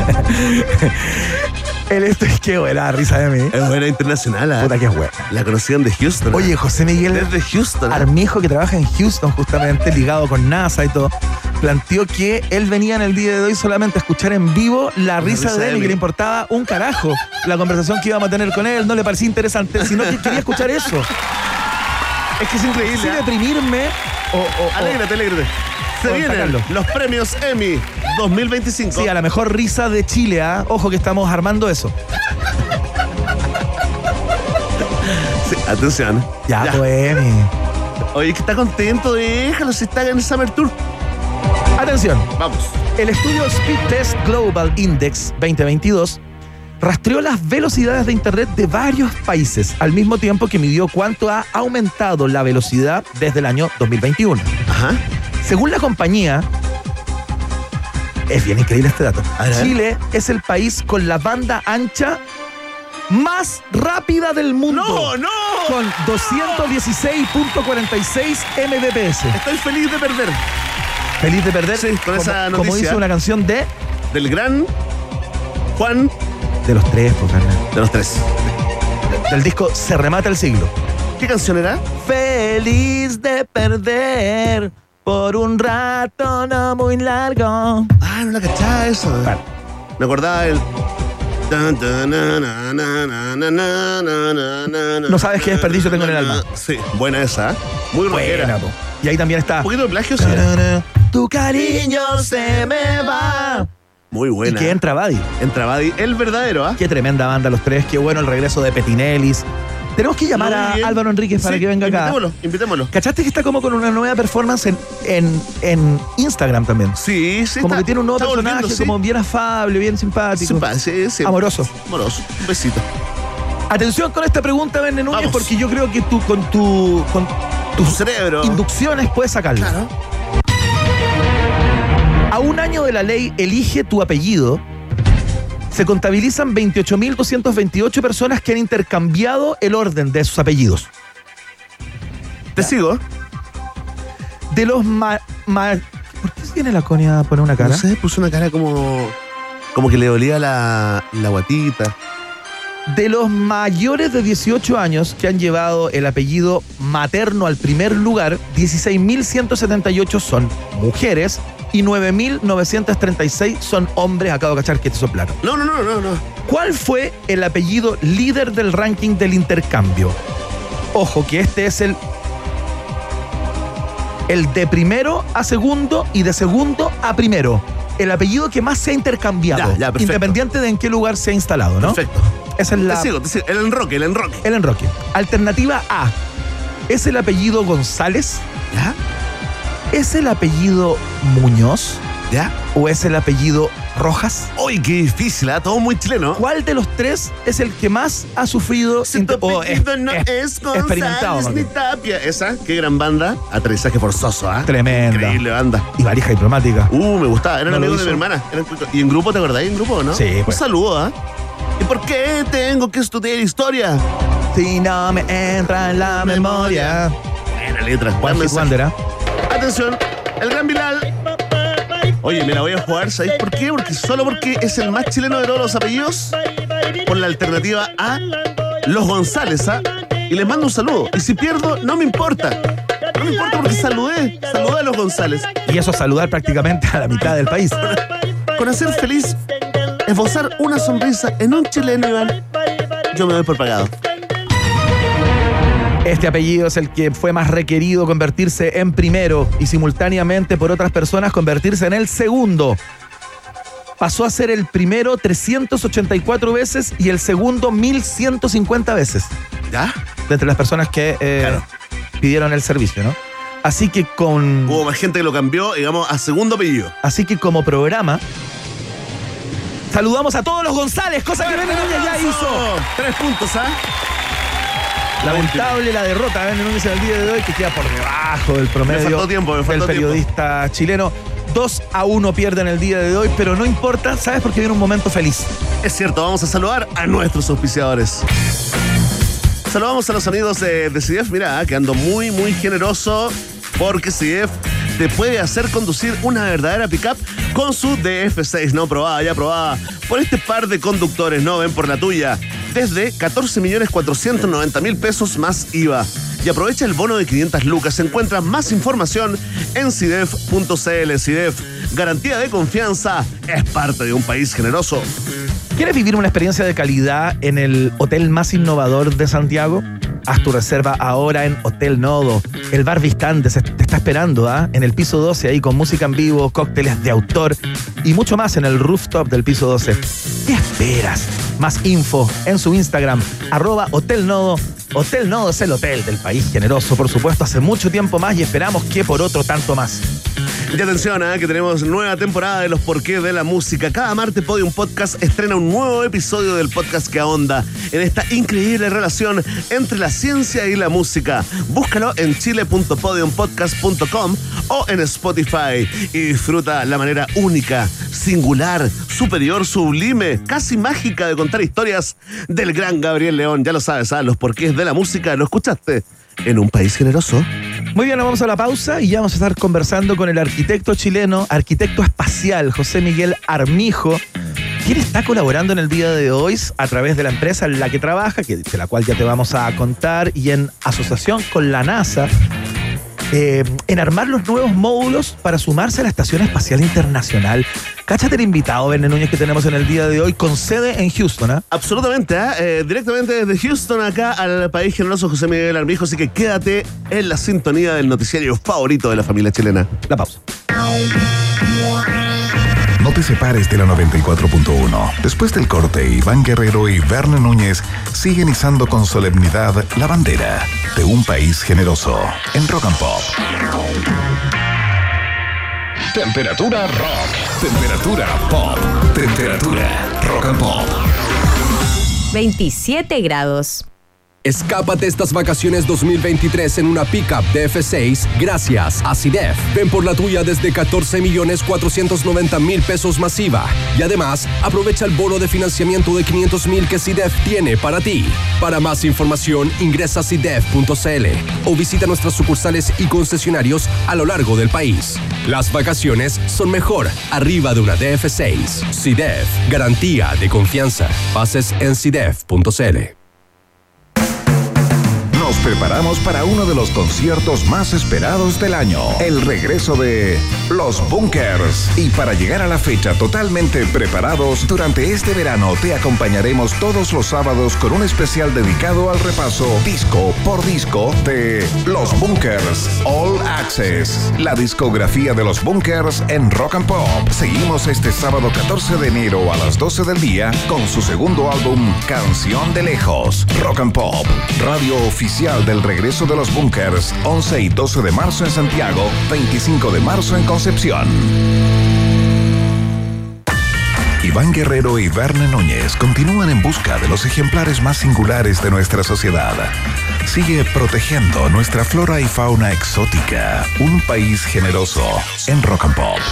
El esto es que buena risa de mí. Es buena internacional, ¿ah? Puta que es buena. La conocían de Houston. Oye, José Miguel desde Houston. ¿ah? Armijo, que trabaja en Houston justamente, ligado con NASA y todo, planteó que él venía en el día de hoy solamente a escuchar en vivo la risa, risa de de él y mí. que le importaba un carajo la conversación que íbamos a tener con él. No le parecía interesante, sino que quería escuchar eso. Es que es increíble. Sin ¿ah? deprimirme o... o- o- Alégrate, alégrate. Se o vienen sacarlo. los premios Emmy dos mil veinticinco. Sí, a la mejor risa de Chile, ¿ah? Ojo que estamos armando eso. Sí, atención. Ya, pues, mi. Oye, que está contento, déjalo si está en el Summer Tour. Atención. Vamos. El estudio Speed Test Global Index veinte veintidós rastreó las velocidades de Internet de varios países, al mismo tiempo que midió cuánto ha aumentado la velocidad desde el año dos mil veintiuno. Ajá. Según la compañía, es bien increíble este dato, A ver. Chile es el país con la banda ancha más rápida del mundo. ¡No, no! Con doscientos dieciséis punto cuarenta y seis megabits por segundo. Estoy feliz de perder. Feliz de perder. Sí, con como, esa como noticia. dice una canción de... Del gran Juan. De los tres, por favor. De los tres. Del disco Se Remata el Siglo. ¿Qué canción era? Feliz de perder por un rato no muy largo. Ah, no la cachaba eso. Vale. Me acordaba el... No sabes qué desperdicio tengo en el alma. Sí, buena esa. Muy rockera. Buena, po. Y ahí también está. Un poquito de plagio, sí. Tu cariño se me va. Muy buena. Y que entra Buddy. Entra Buddy, el verdadero, ¿ah? Qué tremenda banda los tres. Qué bueno el regreso de Petinelis. Tenemos que llamar Muy bien. a Álvaro Enríquez para Sí, que venga acá. Invitémoslo, invitémoslo. ¿Cachaste que está como con una nueva performance en, en, en Instagram también? Sí, sí. Como está- que tiene un nuevo está personaje, volviendo, sí. como bien afable, bien simpático. Simpa- sí, sí. Amoroso. Amoroso. Un besito. Atención con esta pregunta, Verne Núñez, Vamos. porque yo creo que tú con tu con Tu tus cerebro. inducciones puedes sacarlo. Claro. A un año de la ley Elige tu apellido, se contabilizan veintiocho mil doscientas veintiocho personas que han intercambiado el orden de sus apellidos. Te sigo. De los ma, ma- ¿Por qué tiene la Conia a poner una cara? No sé, puso una cara como... Como que le dolía la, la guatita. De los mayores de dieciocho años que han llevado el apellido materno al primer lugar, dieciséis mil ciento setenta y ocho son mujeres y nueve mil novecientos treinta y seis son hombres. Acabo de cachar que te soplaron. No, no, no, no, no. ¿Cuál fue el apellido líder del ranking del intercambio? Ojo, que este es el, el de primero a segundo y de segundo a primero. El apellido que más se ha intercambiado, Ya, ya, perfecto. independiente de en qué lugar se ha instalado, ¿no? Perfecto. Esa es la... Te sigo, te sigo. El enroque, el enroque. El enroque. Alternativa A. ¿Es el apellido González? ¿Ya? ¿Es el apellido Muñoz? ¿Ya? ¿O es el apellido Rojas? Uy, qué difícil, ¿ah? Todo muy chileno. ¿Cuál de los tres es el que más ha sufrido Si tu inter- o apellido es- no es- es experimentado? González más ni bien? Tapia. Esa, qué gran banda. Aterrizaje forzoso, ¿ah? Tremenda. Increíble banda. Y valija diplomática. Uh, me gustaba. Eran No lo amigos de hizo. mi hermana. Eran- ¿Y en grupo te acordáis? ¿En grupo, no? Sí, pues. Un saludo, ¿ah? ¿Y por qué tengo que estudiar historia? Si no me entra en la memoria. Buena letra. One Buen Hit mensaje. Wonder, ¿ah? Atención, el gran Bilal. Oye, me la voy a jugar, ¿sabéis por qué? Porque solo porque es el más chileno de todos los apellidos. Por la alternativa A, los González, ¿ah? Y les mando un saludo. Y si pierdo, no me importa. No me importa porque saludé. Saludé a los González. Y eso es saludar prácticamente a la mitad del país. Con hacer feliz, esbozar una sonrisa en un chileno, Iván, yo me doy por pagado. Este apellido es el que fue más requerido convertirse en primero y simultáneamente por otras personas convertirse en el segundo. Pasó a ser el primero trescientas ochenta y cuatro veces y el segundo mil ciento cincuenta veces. ¿Ya? De entre las personas que eh, Claro. pidieron el servicio, ¿no? Así que con... Hubo más gente que lo cambió, digamos, a segundo apellido. Así que como programa, saludamos a todos los González, cosa que Verne Núñez ya hizo. Tres puntos, ¿ah? Lamentable la derrota de Verne Núñez en el día de hoy, que queda por debajo del promedio Me faltó tiempo, me faltó del periodista chileno. dos a uno pierden el día de hoy, pero no importa, ¿sabes? Porque viene un momento feliz. Es cierto, vamos a saludar a nuestros auspiciadores. Saludamos a los amigos de, de C I D E F, mira, que ando muy, muy generoso, porque C I D E F te puede hacer conducir una verdadera pickup con su D F seis, ¿no? Probada, ya probada por este par de conductores, ¿no? Ven por la tuya, desde catorce millones cuatrocientos noventa mil pesos más I V A. Y aprovecha el bono de quinientas lucas. Encuentra más información en cidef punto cl. C I D E F, garantía de confianza, es parte de un país generoso. ¿Quieres vivir una experiencia de calidad en el hotel más innovador de Santiago? Haz tu reserva ahora en Hotel Nodo. El bar Vistante se- te está esperando, ¿ah? En el piso doce, ahí con música en vivo, cócteles de autor y mucho más en el rooftop del piso doce. ¿Qué esperas? Más info en su Instagram, arroba Hotel Nodo. Hotel Nodo es el hotel del país generoso, por supuesto, hace mucho tiempo más y esperamos que por otro tanto más. Y atención, ¿eh? que tenemos nueva temporada de los porqués de la música. Cada martes Podium Podcast estrena un nuevo episodio del podcast que ahonda en esta increíble relación entre la ciencia y la música. Búscalo en chile punto podium podcast punto com o en Spotify. Y disfruta la manera única, singular, superior, sublime, casi mágica de contar historias del gran Gabriel León. Ya lo sabes, ¿ah? Los porqués de la música lo escuchaste en Un País Generoso. Muy bien, nos vamos a la pausa y ya vamos a estar conversando con el arquitecto chileno, arquitecto espacial, José Miguel Armijo, quien está colaborando en el día de hoy a través de la empresa en la que trabaja, que, de la cual ya te vamos a contar, y en asociación con la NASA, eh, en armar los nuevos módulos para sumarse a la Estación Espacial Internacional. Cáchate el invitado, Verne Núñez, que tenemos en el día de hoy, con sede en Houston, ¿eh? Absolutamente, ¿eh? Eh, directamente desde Houston acá al País Generoso, José Miguel Armijo, así que quédate en la sintonía del noticiario favorito de la familia chilena. La pausa. No te separes de la noventa y cuatro punto uno. Después del corte, Iván Guerrero y Verne Núñez siguen izando con solemnidad la bandera de Un País Generoso en Rock and Pop. Temperatura rock. Temperatura pop. Temperatura rock and pop. veintisiete grados. Escápate estas vacaciones dos mil veintitrés en una pickup D F seis gracias a SIDEF. Ven por la tuya desde catorce millones cuatrocientos noventa mil pesos masiva. Y además, aprovecha el bono de financiamiento de quinientos mil que SIDEF tiene para ti. Para más información, ingresa a sidef punto c l o visita nuestras sucursales y concesionarios a lo largo del país. Las vacaciones son mejor arriba de una D F seis. SIDEF, garantía de confianza. Bases en sidef punto c l. Nos preparamos para uno de los conciertos más esperados del año, el regreso de Los Bunkers. Y para llegar a la fecha totalmente preparados, durante este verano te acompañaremos todos los sábados con un especial dedicado al repaso disco por disco de Los Bunkers All Access, la discografía de Los Bunkers en Rock and Pop. Seguimos este sábado catorce de enero a las doce del día con su segundo álbum Canción de Lejos. Rock and Pop, radio oficial del regreso de Los Bunkers, once y doce de marzo en Santiago, veinticinco de marzo en Concepción. Iván Guerrero y Verne Núñez continúan en busca de los ejemplares más singulares de nuestra sociedad. Sigue protegiendo nuestra flora y fauna exótica. Un País Generoso en Rock and Pop.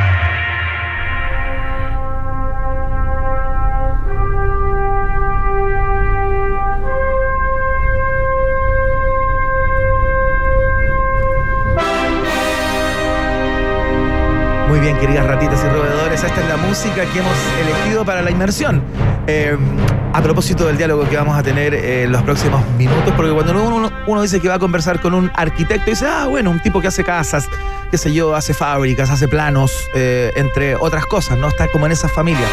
Muy bien, queridas ratitas y roedores, esta es la música que hemos elegido para la inmersión. Eh, a propósito del diálogo que vamos a tener eh, en los próximos minutos, porque cuando uno, uno dice que va a conversar con un arquitecto, dice, ah, bueno, un tipo que hace casas, qué sé yo, hace fábricas, hace planos, eh, entre otras cosas, ¿no? Está como en esa familia.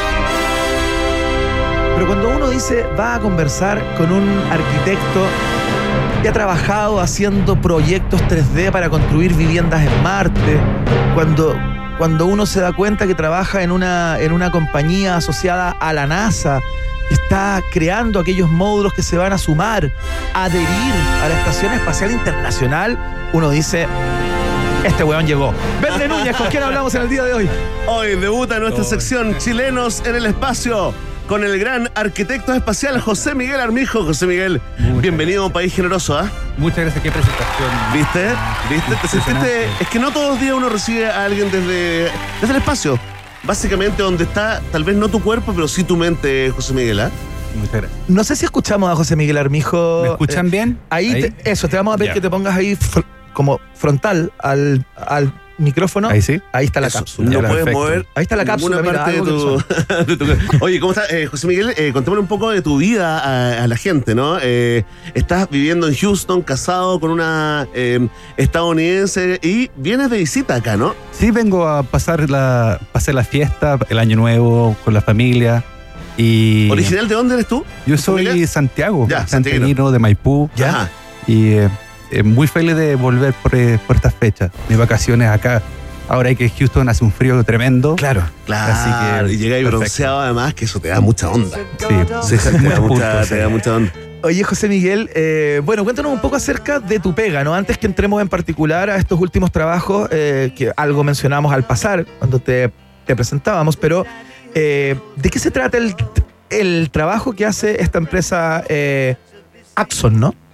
Pero cuando uno dice, va a conversar con un arquitecto que ha trabajado haciendo proyectos tres D para construir viviendas en Marte, cuando... Cuando uno se da cuenta que trabaja en una, en una compañía asociada a la NASA, que está creando aquellos módulos que se van a sumar, a adherir a la Estación Espacial Internacional, uno dice, este weón llegó. Verne Núñez, ¿con quién hablamos en el día de hoy? Hoy debuta nuestra sección Chilenos en el Espacio con el gran arquitecto espacial José Miguel Armijo. José Miguel, Muchas bienvenido a Un País Generoso, ¿ah? ¿eh? Muchas gracias, qué presentación. ¿Viste? ¿Viste? ¿Te sentiste? Es que no todos los días uno recibe a alguien desde, desde el espacio. Básicamente donde está, tal vez no tu cuerpo, pero sí tu mente, José Miguel, ¿ah? ¿eh? Muchas gracias. No sé si escuchamos a José Miguel Armijo. ¿Me escuchan eh, bien? Ahí, ahí. Te, eso, te vamos a pedir ya. que te pongas ahí fr- como frontal al, al micrófono. Ahí sí. Ahí está la Eso, cápsula. no ya, puedes perfecto. mover. Ahí está la cápsula. Ninguna Mira, parte algo de, tu, de tu... Oye, ¿cómo estás? Eh, José Miguel, eh, contémosle un poco de tu vida a, a la gente, ¿no? Eh, estás viviendo en Houston, casado con una eh, estadounidense y vienes de visita acá, ¿no? Sí, vengo a pasar la, pasar la fiesta, el año nuevo con la familia. Y ¿Original de dónde eres tú? Yo soy familia? Santiago, Ya, santiaguino de Maipú. Ya. Ajá. Y eh, eh, muy feliz de volver por, eh, por estas fechas. Mis vacaciones acá. Ahora hay que Houston hace un frío tremendo. Claro. Claro. Así que, y llega ahí perfecto. bronceado además, que eso te da mucha onda. Sí, Sí, te, da muchos mucha, puntos, te sí. da mucha onda. Oye, José Miguel, eh, bueno, cuéntanos un poco acerca de tu pega, ¿no? Antes que entremos en particular a estos últimos trabajos, eh, que algo mencionamos al pasar cuando te, te presentábamos, pero eh, ¿de qué se trata el, el trabajo que hace esta empresa eh, Axon, ¿no?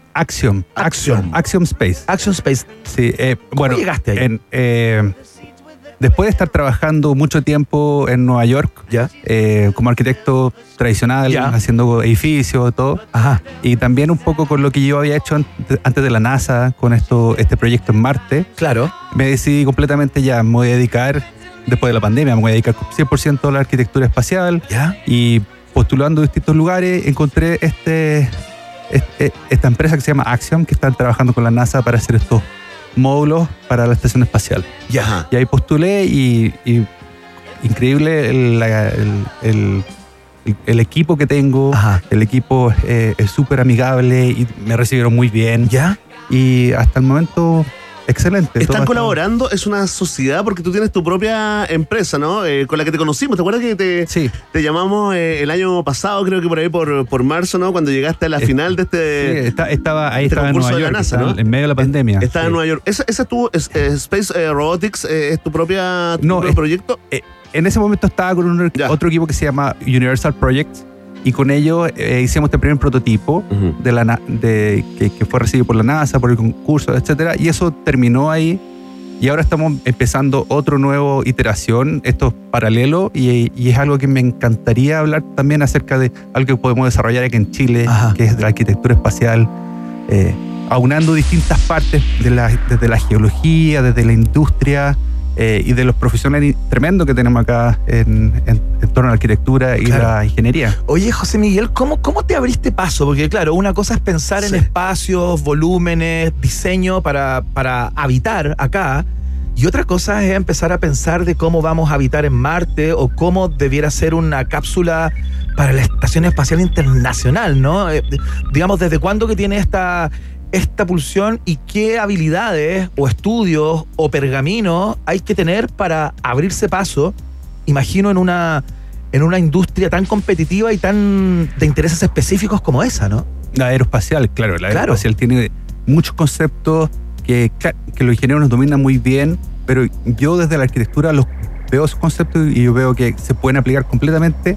Axiom. Axiom. Axiom Space. Axiom Space. Sí, eh, ¿Cómo bueno, llegaste ahí? En, eh, después de estar trabajando mucho tiempo en Nueva York, ¿Ya? eh, como arquitecto tradicional, Ya. haciendo edificios, todo, Ajá. y también un poco con lo que yo había hecho antes, antes de la NASA, con esto, este proyecto en Marte, Claro. me decidí completamente ya, me voy a dedicar, después de la pandemia, me voy a dedicar cien por ciento a la arquitectura espacial, ¿Ya? y postulando a distintos lugares encontré este, este- esta empresa que se llama Axiom, que están trabajando con la NASA para hacer estos módulos para la estación espacial. Ya. Y ahí postulé y, y increíble el, la- el- el- el- el equipo que tengo. Ajá. El equipo eh, es súper amigable y me recibieron muy bien. ¿Ya? Y hasta el momento, excelente. Todo Están está- colaborando, es una sociedad porque tú tienes tu propia empresa, ¿no? Eh, con la que te conocimos. ¿Te acuerdas que te, Sí. te llamamos eh, el año pasado, creo que por ahí por, por marzo, ¿no? Cuando llegaste a la Es- final de Sí, este... está- estaba, ahí este estaba en concurso Nueva de la York, NASA, estaba ¿no? en medio de la pandemia. Estaba Sí. en Nueva York. ¿Esa, esa es tu es- eh, Space eh, Robotics? eh, ¿Es tu propia tu No, propio es- proyecto? Eh, en ese momento estaba con un- Ya. otro equipo que se llama Universal Projects y con ellos eh, hicimos este primer prototipo Ujú. de la, na- de, que, que fue recibido por la NASA, por el concurso, etcétera, y eso terminó ahí. Y ahora estamos empezando otro nuevo iteración, esto es paralelo, y, y es algo que me encantaría hablar también acerca de algo que podemos desarrollar aquí en Chile, Ajá. que es de la arquitectura espacial, eh, aunando distintas partes de la, desde la geología, desde la industria eh, y de los profesionales tremendos que tenemos acá en, en- en torno a la arquitectura y Claro. la ingeniería. Oye, José Miguel, ¿cómo, ¿cómo te abriste paso? Porque claro, una cosa es pensar Sí. en espacios, volúmenes, diseño para, para habitar acá. Y otra cosa es empezar a pensar de cómo vamos a habitar en Marte o cómo debiera ser una cápsula para la Estación Espacial Internacional, ¿no? Eh, digamos, ¿desde cuándo que tiene esta, esta pulsión y qué habilidades o estudios o pergaminos hay que tener para abrirse paso, imagino, en una, en una industria tan competitiva y tan de intereses específicos como esa, ¿no? La aeroespacial, claro, la Claro. aeroespacial tiene muchos conceptos que, ca- que los ingenieros nos dominan muy bien, pero yo desde la arquitectura los veo esos conceptos y yo veo que se pueden aplicar completamente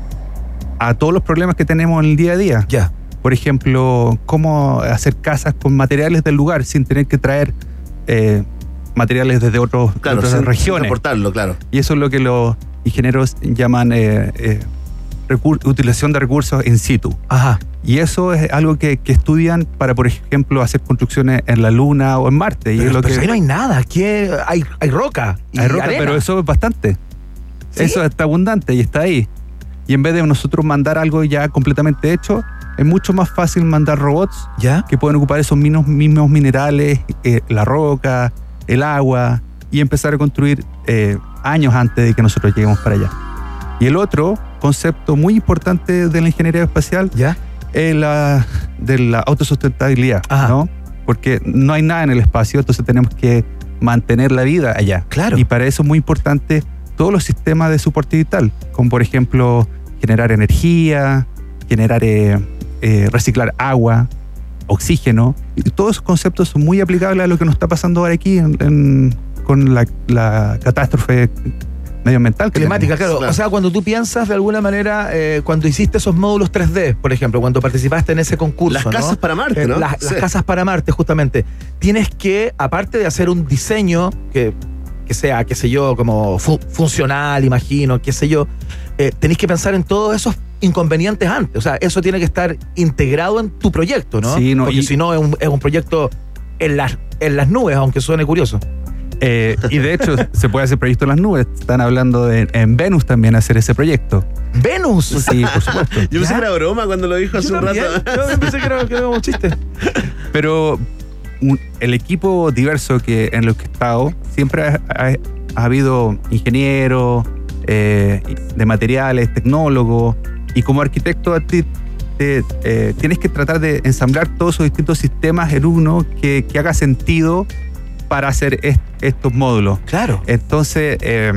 a todos los problemas que tenemos en el día a día. Ya. Por ejemplo, cómo hacer casas con materiales del lugar sin tener que traer eh, materiales desde otros, de Claro, otras sin- sin regiones. transportarlo, claro. Y eso es lo que los ingenieros llaman eh, eh, recur- utilización de recursos in situ. Ajá. Y eso es algo que, que estudian para, por ejemplo, hacer construcciones en la Luna o en Marte. Y Pero, es lo pero que ahí no hay nada, aquí hay, hay roca. Y hay roca, arena. pero eso es bastante. ¿Sí? Eso está abundante y está ahí. Y en vez de nosotros mandar algo ya completamente hecho, es mucho más fácil mandar robots ¿Ya? que pueden ocupar esos mismos, mismos minerales, eh, la roca, el agua, y empezar a construir eh, años antes de que nosotros lleguemos para allá. Y el otro concepto muy importante de la ingeniería espacial ¿Ya? es la de la autosustentabilidad, Ajá. ¿no? Porque no hay nada en el espacio, entonces tenemos que mantener la vida allá. Claro. Y para eso es muy importante todos los sistemas de soporte vital, como por ejemplo generar energía, generar eh, eh, reciclar agua, oxígeno. Y todos esos conceptos son muy aplicables a lo que nos está pasando ahora aquí en- en- con la, la catástrofe medioambiental que Climática, tenemos. claro. Claro. O sea, cuando tú piensas de alguna manera, eh, cuando hiciste esos módulos tres D, por ejemplo, cuando participaste en ese concurso, Las ¿no? casas para Marte, Eh, ¿no? Las, las Sí. casas para Marte, justamente. Tienes que, aparte de hacer un diseño que, que sea, qué sé yo, como fu- funcional, imagino, qué sé yo, eh, tenés que pensar en todos esos inconvenientes antes. O sea, eso tiene que estar integrado en tu proyecto, ¿no? Sí, no, Porque y- si no, es un, es un proyecto en las, en las nubes, aunque suene curioso. Eh, y de hecho se puede hacer proyecto en las nubes. Están hablando de, en Venus también hacer ese proyecto. ¡Venus! Sí, por supuesto. Yo pensé ¿Ya? que era broma cuando lo dijo hace Yo un también. rato. Yo pensé que era, que era un chiste. Pero un- el equipo diverso que en lo que he estado, siempre ha, ha- ha habido ingenieros, eh, de materiales, tecnólogos, y como arquitecto a ti te- eh, tienes que tratar de ensamblar todos esos distintos sistemas en uno que, que haga sentido para hacer est- estos módulos. Claro. Entonces, eh,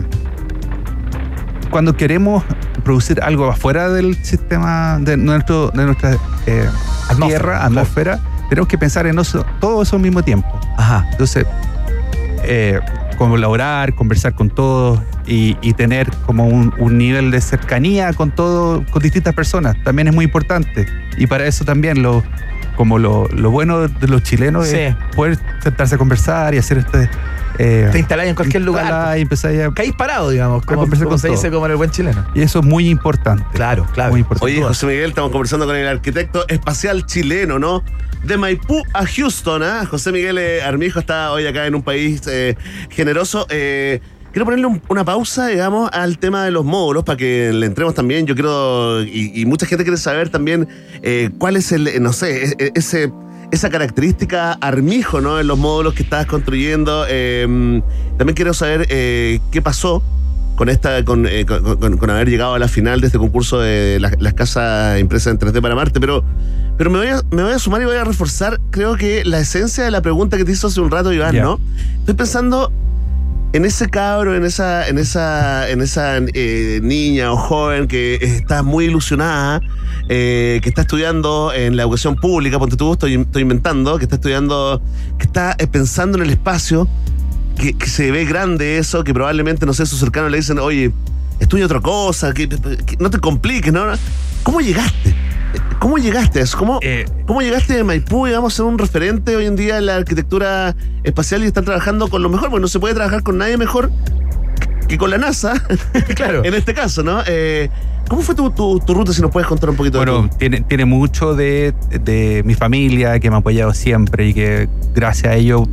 cuando queremos producir algo afuera del sistema de, nuestro, de nuestra eh, Atmósfera, tierra, claro. atmósfera, tenemos que pensar en eso, todo eso al mismo tiempo. Ajá. Entonces, eh, colaborar, conversar con todos y, y tener como un, un nivel de cercanía con todo, con distintas personas, también es muy importante. Y para eso también los, como lo, lo bueno de los chilenos Sí. es poder sentarse a conversar y hacer este... Eh, Te instalás en cualquier lugar. Y empezáis a, Caís parado, digamos, como, conversar como con se todo. dice como en el buen chileno. y eso es muy importante. Claro, claro. Muy importante. Oye, José Miguel, estamos conversando con el arquitecto espacial chileno, ¿no? De Maipú a Houston, ¿ah? José Miguel eh, Armijo está hoy acá en un país eh, generoso. Eh, quiero ponerle un- una pausa, digamos, al tema de los módulos para que le entremos también. Yo quiero, y, y mucha gente quiere saber también eh, cuál es el, eh, no sé, e- e- ese... esa característica Armijo, ¿no? En los módulos que estás construyendo. Eh, también quiero saber eh, qué pasó con esta, con, eh, con, con- con haber llegado a la final de este concurso de la- las casas impresas en tres D para Marte, pero, pero me, voy a, me voy a sumar y voy a reforzar, creo que la esencia de la pregunta que te hizo hace un rato, Iván, Ya. ¿no? Estoy pensando en ese cabro, en esa, en esa, en esa eh, niña o joven que está muy ilusionada, eh, que está estudiando en la educación pública, ponte tú, estoy, estoy inventando, que está estudiando, que está eh, pensando en el espacio, que, que se ve grande eso, que probablemente, no sé, sus cercanos le dicen, oye, estudia otra cosa, que, que no te compliques, ¿no? ¿Cómo llegaste? ¿Cómo llegaste a eso? ¿Cómo, Eh, ¿Cómo llegaste de Maipú, digamos, a ser un referente hoy en día en la arquitectura espacial y estar trabajando con lo mejor? Porque no se puede trabajar con nadie mejor que con la NASA, Claro. en este caso, ¿no? Eh, ¿Cómo fue tu, tu, tu ruta, si nos puedes contar un poquito de Bueno, tu- tiene, tiene mucho de, de mi familia que me ha apoyado siempre y que gracias a ello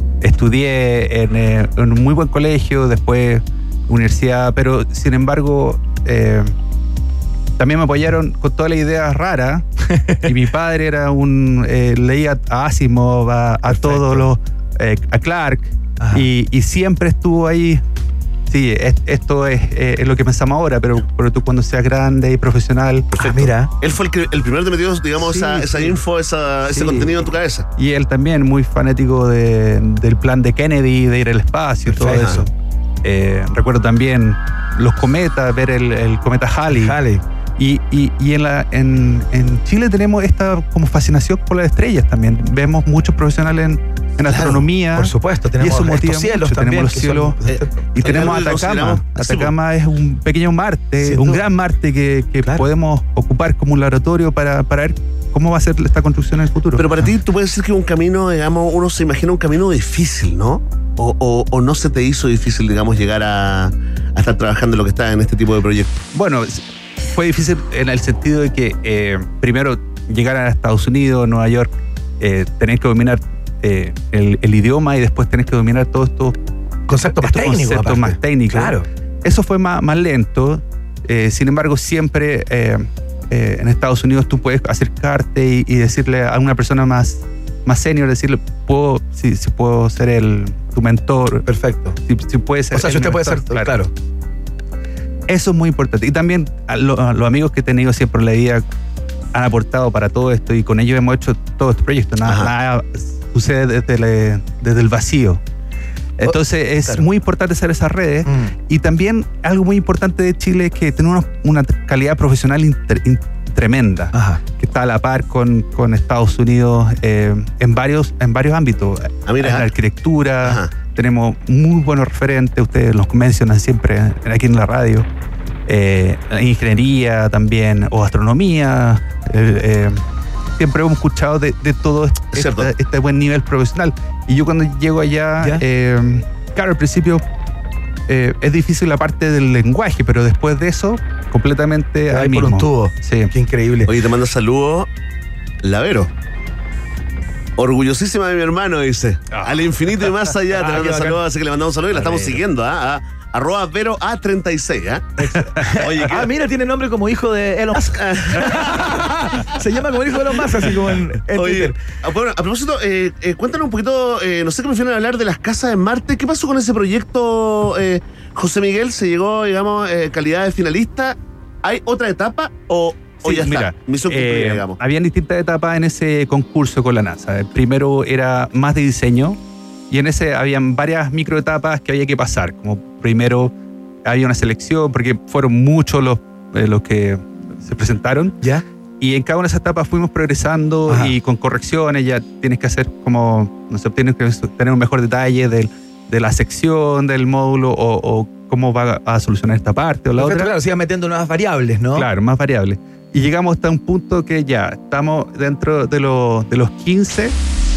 estudié en, eh, en un muy buen colegio, después universidad, pero sin embargo eh, también me apoyaron con todas las ideas raras y mi padre era un eh, leía a Asimov, a, a todos los eh, a Clark y, y siempre estuvo ahí. Sí, es- esto es, eh, es lo que pensamos ahora, pero, pero tú cuando seas grande y profesional. Ah, mira. Él fue el, que, el primero que metió, digamos, Sí, esa, esa sí. info, esa, ese Sí. contenido en tu cabeza. Y él también, muy fanático de- del plan de Kennedy, de ir al espacio y todo Perfecto. eso. Eh, recuerdo también los cometas, ver el, el cometa Halley. Halley. Y, y, y en, la, en, en Chile tenemos esta como fascinación por las estrellas también. Vemos muchos profesionales en, en Claro, astronomía. por supuesto, y tenemos eso motiva estos cielos mucho. también, Tenemos los que cielos. son- Eh, Y tenemos algo que Atacama. consideramos- Atacama es un pequeño Marte, Sin un duda. gran Marte que, que Claro. podemos ocupar como un laboratorio para, para ver cómo va a ser esta construcción en el futuro. Pero para ti, tú puedes decir que un camino, digamos, uno se imagina un camino difícil, ¿no? O, o, o no se te hizo difícil, digamos, llegar a, a estar trabajando en lo que está en este tipo de proyectos. Bueno, fue difícil en el sentido de que eh, primero llegar a Estados Unidos, Nueva York, eh, tener que dominar eh, el, el idioma y después tener que dominar todos estos Conceptos más estos técnicos. conceptos aparte. más técnicos. Claro. Eso fue más, más lento. Eh, sin embargo, siempre eh, eh, en Estados Unidos tú puedes acercarte y, y decirle a una persona más, más senior, decirle, puedo, si, si puedo ser el, tu mentor. Perfecto. Si, si puede ser O sea, si el usted puede mentor, ser, claro. Eso es muy importante. Y también a, lo- a los amigos que he tenido siempre en la vida han aportado para todo esto y con ellos hemos hecho todo este proyecto. Nada, Ajá. nada sucede desde, el- desde el vacío. Entonces es claro. muy importante hacer esas redes. Mm. Y también algo muy importante de Chile es que tenemos una, una calidad profesional inter- in- tremenda, Ajá. que está a la par con, con Estados Unidos eh, en, varios, en varios ámbitos. Ah, mira. En la arquitectura, Ajá. tenemos muy buenos referentes, ustedes los mencionan siempre aquí en la radio. Eh, ingeniería también, o astronomía. eh, eh, siempre hemos escuchado de, de todo este, Es cierto. este- este buen nivel profesional. Y yo cuando llego allá, ¿Ya? eh, claro, al principio eh, es difícil la parte del lenguaje, pero después de eso, completamente Ahí ahí por mismo. un tubo. Sí. Qué increíble. Oye, te mando saludos, Lavero. Orgullosísima de mi hermano, dice. Al infinito y más allá. Te Ah, qué mando bacán. saludos, así que le mandamos saludos y la estamos Vale. siguiendo, ¿ah? A- Arroba Vero A treinta y seis, ¿ah? Oye, ¿qué? Ah, mira, tiene nombre como hijo de Elon Musk. Se llama como hijo de Elon Musk, así como en, en Oye, Twitter. ah, bueno, a propósito, eh, eh, cuéntanos un poquito, eh, no sé qué prefieren hablar de las casas en Marte. ¿Qué pasó con ese proyecto, eh, José Miguel? ¿Se llegó, digamos, eh, calidad de finalista? ¿Hay otra etapa o, o Sí, ya mira, está? Misión cumplida, eh, digamos. habían distintas etapas en ese concurso con la NASA. El primero era más de diseño y en ese habían varias microetapas que había que pasar. Como primero había una selección porque fueron muchos los, eh, los que se presentaron. ¿Ya? Y en cada una de esas etapas fuimos progresando. Ajá. Y con correcciones ya tienes que hacer como, no sé, tienes que tener un mejor detalle del- de la sección del módulo o, o cómo va a solucionar esta parte o la Perfecto, otra. claro, sigan metiendo nuevas variables, ¿no? Claro, más variables. y llegamos hasta un punto que ya estamos dentro de, lo, de los quince,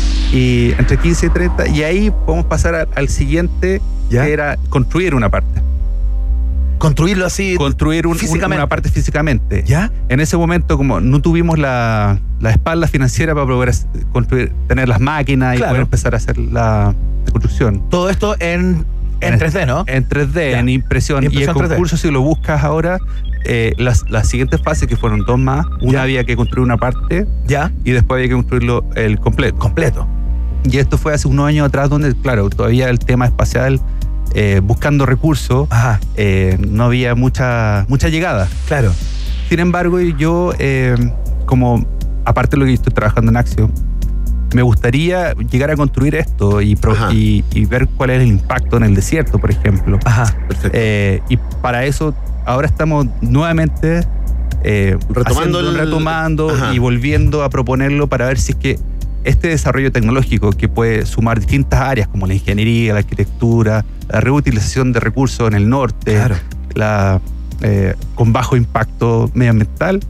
y entre quince y treinta, y ahí podemos pasar a, al siguiente, ¿ya? Que era construir una parte. Construirlo así. Construir un, un, una parte físicamente. ¿Ya? En ese momento, como no tuvimos la, la espalda financiera para poder construir, tener las máquinas, claro, y poder empezar a hacer la, la construcción. Todo esto en, en, en tres D, ¿no? En tres D, ya. En impresión. impresión. Y el concurso, si lo buscas ahora, eh, las, las siguientes fases, que fueron dos más, una ya. había que construir una parte, ya, y después había que construirlo el completo. Completo. Y esto fue hace unos años atrás, donde, claro, todavía el tema espacial, Eh, buscando recursos, eh, no había mucha, mucha llegada. Claro. Sin embargo, yo, eh, como aparte de lo que estoy trabajando en Axio, me gustaría llegar a construir esto y, pro, y, y ver cuál es el impacto en el desierto, por ejemplo. Ajá. Perfecto. Eh, y para eso, ahora estamos nuevamente eh, retomando, haciendo, el... retomando Ajá. y volviendo a proponerlo para ver si es que este desarrollo tecnológico, que puede sumar distintas áreas como la ingeniería, la arquitectura, la reutilización de recursos en el norte, claro, la, eh, con bajo impacto medioambiental,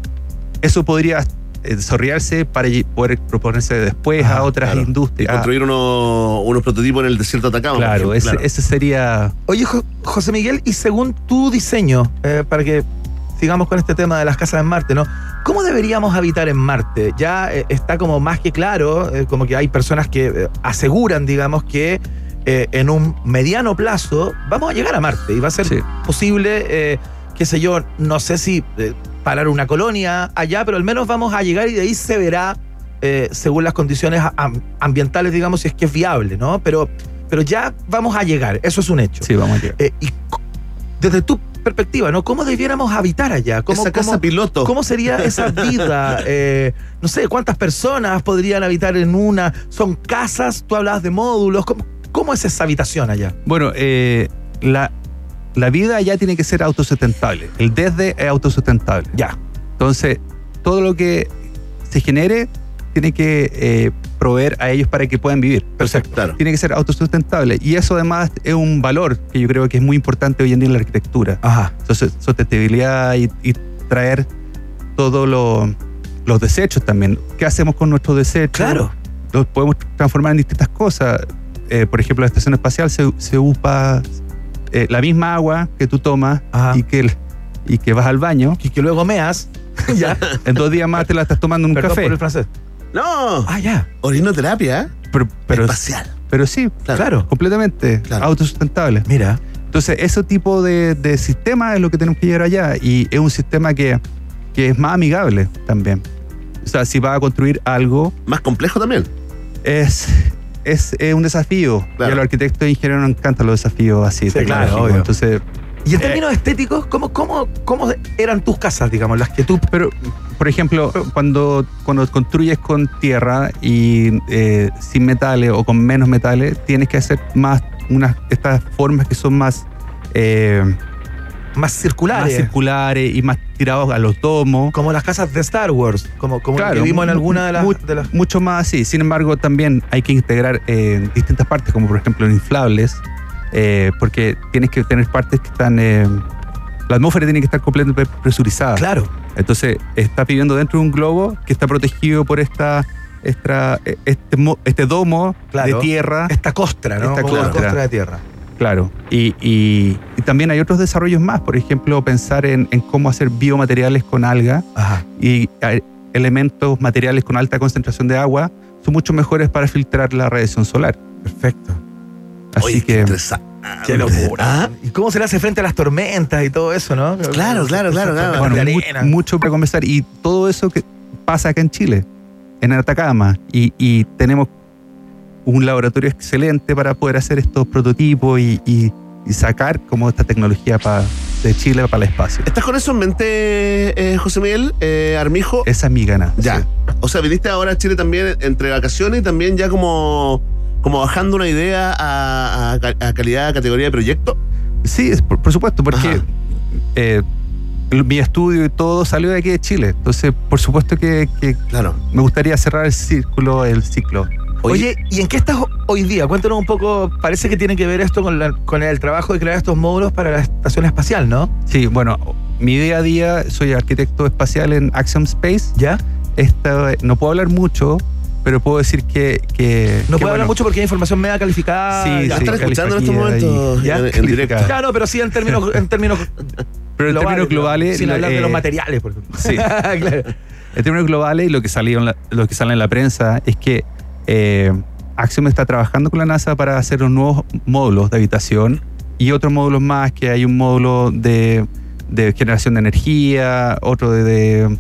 eso podría eh, desarrollarse para poder proponerse después ah, a otras claro. industrias. Y construir uno, unos prototipos en el desierto de Atacama. Claro, ese, claro, ese sería... Oye, Jo- José Miguel, y según tu diseño, eh, para que sigamos con este tema de las casas en Marte, ¿no? ¿Cómo deberíamos habitar en Marte? Ya eh, está como más que claro, eh, como que hay personas que eh, aseguran, digamos, que eh, en un mediano plazo vamos a llegar a Marte y va a ser sí. posible, eh, qué sé yo, no sé si eh, parar una colonia allá, pero al menos vamos a llegar y de ahí se verá, eh, según las condiciones am- ambientales, digamos, si es que es viable, ¿no? Pero, pero ya vamos a llegar, eso es un hecho. Sí, vamos a llegar. Eh, y desde tu perspectiva, ¿no? ¿Cómo debiéramos habitar allá? ¿Cómo, esa casa cómo, piloto. ¿Cómo sería esa vida? Eh, no sé, ¿cuántas personas podrían habitar en una? ¿Son casas? Tú hablabas de módulos. ¿Cómo, cómo es esa habitación allá? Bueno, eh, la, la vida allá tiene que ser autosustentable. El desde es autosustentable. Ya. Entonces, todo lo que se genere tiene que eh, proveer a ellos para que puedan vivir. Perfecto. Claro. Tiene que ser autosustentable. Y eso además es un valor que yo creo que es muy importante hoy en día en la arquitectura. Ajá. Entonces, sostenibilidad y, y traer todos lo, los desechos también. ¿Qué hacemos con nuestros desechos? Claro. Los podemos transformar en distintas cosas. Eh, por ejemplo, la estación espacial se, se usa eh, la misma agua que tú tomas y que, y que vas al baño. Y que luego meas. Ya. En dos días más te la estás tomando en un Perdón café. por el francés. No. Ah, ya. Orinoterapia, ¿eh? Pero, pero, espacial. Pero sí, claro, claro. completamente claro. autosustentable. Mira. Entonces, ese tipo de, de sistema es lo que tenemos que llevar allá. Y es un sistema que, que es más amigable también. O sea, si vas a construir algo... Más complejo también. Es, es, es un desafío. Claro. Y a los arquitectos e ingenieros nos encantan los desafíos así. Sí, claro, obvio. Entonces... Y en términos eh, estéticos, ¿cómo, cómo, ¿cómo eran tus casas, digamos, las que tú... Pero, por ejemplo, cuando, cuando construyes con tierra y eh, sin metales o con menos metales, tienes que hacer más unas estas formas que son más... Eh, más circulares. Más circulares y más tirados a los domos. Como las casas de Star Wars, como, como claro, que vimos en alguna de las, mu- de las... Mucho más así. Sin embargo, también hay que integrar eh, distintas partes, como por ejemplo inflables, eh, porque tienes que tener partes que están... Eh, la atmósfera tiene que estar completamente presurizada. Claro. Entonces, está viviendo dentro de un globo que está protegido por esta... Esta, este, este domo claro. de tierra. Esta costra, ¿no? Esta costra. costra de tierra. Claro. Y, y, y también hay otros desarrollos más. Por ejemplo, pensar en, en cómo hacer biomateriales con alga. Ajá. Y elementos materiales con alta concentración de agua son mucho mejores para filtrar la radiación solar. Perfecto. Así Oye, que... Qué locura. ¿Ah? ¿Y cómo se le hace frente a las tormentas y todo eso, no? Claro, claro, claro. claro. Bueno, mu mucho para conversar. Y todo eso que pasa acá en Chile, en Atacama. Y, y tenemos un laboratorio excelente para poder hacer estos prototipos y, y, y sacar como esta tecnología pa, de Chile para el espacio. ¿Estás con eso en mente, eh, José Miguel eh, Armijo? Esa es mi gana. Ya. Sí. O sea, viniste ahora a Chile también entre vacaciones y también ya como, como bajando una idea a, a, a calidad, categoría de proyecto. Sí, por, por supuesto, porque eh, mi estudio y todo salió de aquí de Chile. Entonces, por supuesto que, que claro. me gustaría cerrar el círculo, el ciclo. Oye, ¿y en qué estás hoy día? Cuéntanos un poco, parece que tiene que ver esto con, la, con el trabajo de crear estos módulos para la estación espacial, ¿no? Sí, bueno, mi día a día, soy arquitecto espacial en Axiom Space. ¿Ya? Esta, no puedo hablar mucho, pero puedo decir que... que no que puedo hablar bueno, mucho porque hay información media calificada. Sí, ¿Ya sí, están escuchando en estos momentos? ¿Ya? En, en directo. Claro, pero sí en términos, en términos Pero en términos globales... Sin hablar eh, de los materiales, por ejemplo. Sí. Claro. En términos globales, lo que, salió en la- lo que sale en la prensa es que eh, Axiom está trabajando con la NASA para hacer los nuevos módulos de habitación y otros módulos más, que hay un módulo de, de generación de energía, otro de, de,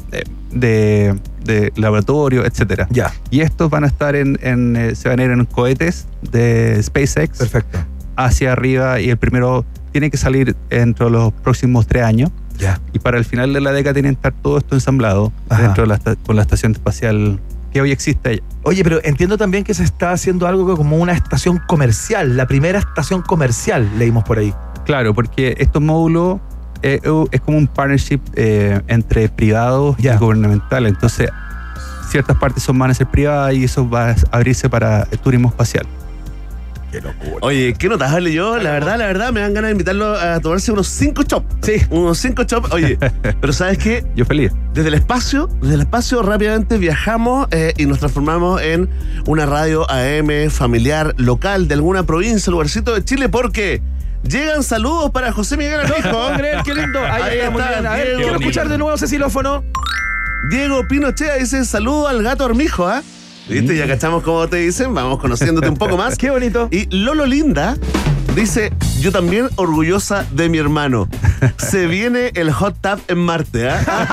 de, de laboratorio, etcétera. Ya. Y estos van a estar en, en eh, se van a ir en cohetes de SpaceX. Perfecto. Hacia arriba, y el primero tiene que salir dentro de los próximos tres años. Ya. Y para el final de la década tiene que estar todo esto ensamblado Ajá. dentro de la, esta- con la estación espacial que hoy existe allá. Oye, pero entiendo también que se está haciendo algo como una estación comercial, la primera estación comercial, leímos por ahí. Claro, porque estos módulos eh, es como un partnership eh, entre privados Ya. y gubernamentales. Entonces, ciertas partes son, van a ser privadas y eso va a abrirse para el turismo espacial. Qué locura. Oye, qué notable yo, la verdad, la verdad, me dan ganas de invitarlo a tomarse unos cinco chops. Sí. Unos cinco chops. Oye, pero ¿sabes qué? Yo feliz. Desde el espacio, desde el espacio rápidamente viajamos eh, y nos transformamos en una radio A M familiar local de alguna provincia, lugarcito de Chile, porque llegan saludos para José Miguel No Armijo. puedo creer, qué lindo. Ahí, Ahí está, muy está, bien. A ver, Diego. quiero Qué escuchar bonito. de nuevo ese xilófono. Diego Pinochea dice saludo al gato Armijo, ¿ah? ¿Viste? Ya cachamos cómo te dicen, vamos conociéndote un poco más. Qué bonito. Y Lolo Linda dice, yo también orgullosa de mi hermano. Se viene el hot tub en Marte,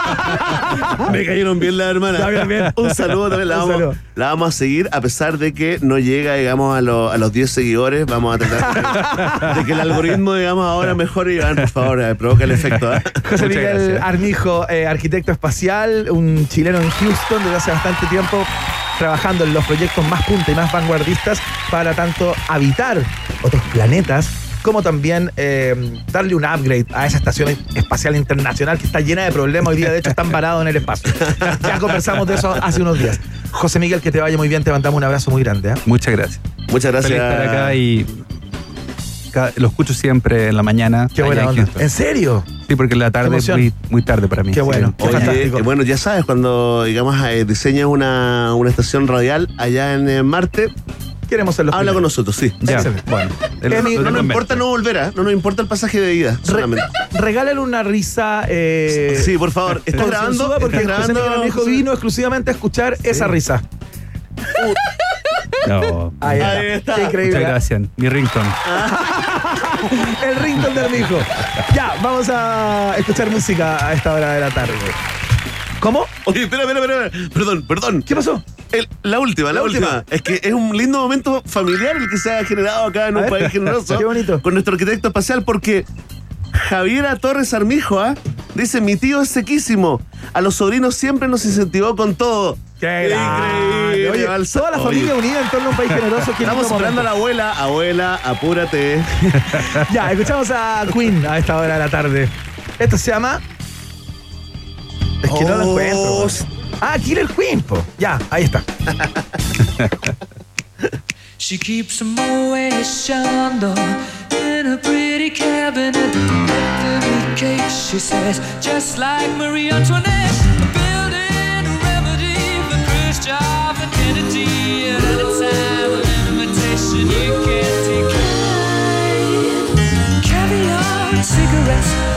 ¿ah? Me cayeron bien las hermanas. Está bien, bien. Un saludo también, la Un vamos, saludo. la vamos a seguir, a pesar de que no llega, digamos, a, lo- a los diez seguidores. Vamos a tratar de, de que el algoritmo, digamos, ahora mejore. Iván, por favor, eh, provoca el efecto, ¿ah? José Muchas Miguel gracias. Armijo, eh, arquitecto espacial, un chileno en Houston desde hace bastante tiempo, trabajando en los proyectos más punta y más vanguardistas para tanto habitar otros planetas como también eh, darle un upgrade a esa estación espacial internacional que está llena de problemas. Hoy día, de hecho, están parados en el espacio. Ya conversamos de eso hace unos días. José Miguel, que te vaya muy bien, te mandamos un abrazo muy grande. ¿eh? Muchas gracias. Muchas Feliz de gracias. estar acá y ca- lo escucho siempre en la mañana. Qué allá buena en onda. Houston. ¿En serio? Sí, porque en la tarde es emoción. muy, muy tarde para mí. Qué Sí, bueno. bien. Qué Oye, fantástico. eh, bueno, ya sabes, cuando, digamos, eh, diseñas una, una estación radial allá en eh, Marte, Queremos ser los habla con primeros. nosotros, sí. Ya, Excelente. bueno. El- Emi, No lo nos convenzo. importa no volver, ¿ah? No nos importa el pasaje de ida, Re- solamente. regálale una risa. Eh, Sí, por favor. ¿Estás grabando? concienzuda, porque ¿Estás José Miguel grabando? Armijo vino exclusivamente a escuchar esa risa. No. Ahí está. Ahí está. Qué increíble. Muchas ¿eh? gracias. Mi ringtone. El ringtone de Armijo. Ya, vamos a escuchar música a esta hora de la tarde. ¿Cómo? Oye, espera, espera, espera. Perdón, perdón. ¿Qué pasó? El- la última, la, La última. última. Es que es un lindo momento familiar el que se ha generado acá en A un ver. país generoso. Qué bonito. Con nuestro arquitecto espacial, porque Javiera Torres Armijo, ¿ah? Dice, mi tío es sequísimo. A los sobrinos siempre nos incentivó con todo. Qué increíble, grande. Oye, Balsa. toda la Oye. familia unida en torno a un país generoso. Qué Estamos lindo esperando a la momento. abuela. Abuela, apúrate. Ya, escuchamos a Queen a esta hora de la tarde. Esto se llama... Es que no lo Oh, encuentro. Ah, Killer Queen, po. Ya, ahí está. She keeps a Moet Chandon in a pretty cabinet. Infinite cake, she says, just like Marie Antoinette. Building a remedy for Khrushchev and Kennedy. At any time, an invitation you can't decline. Caviar, cigarettes,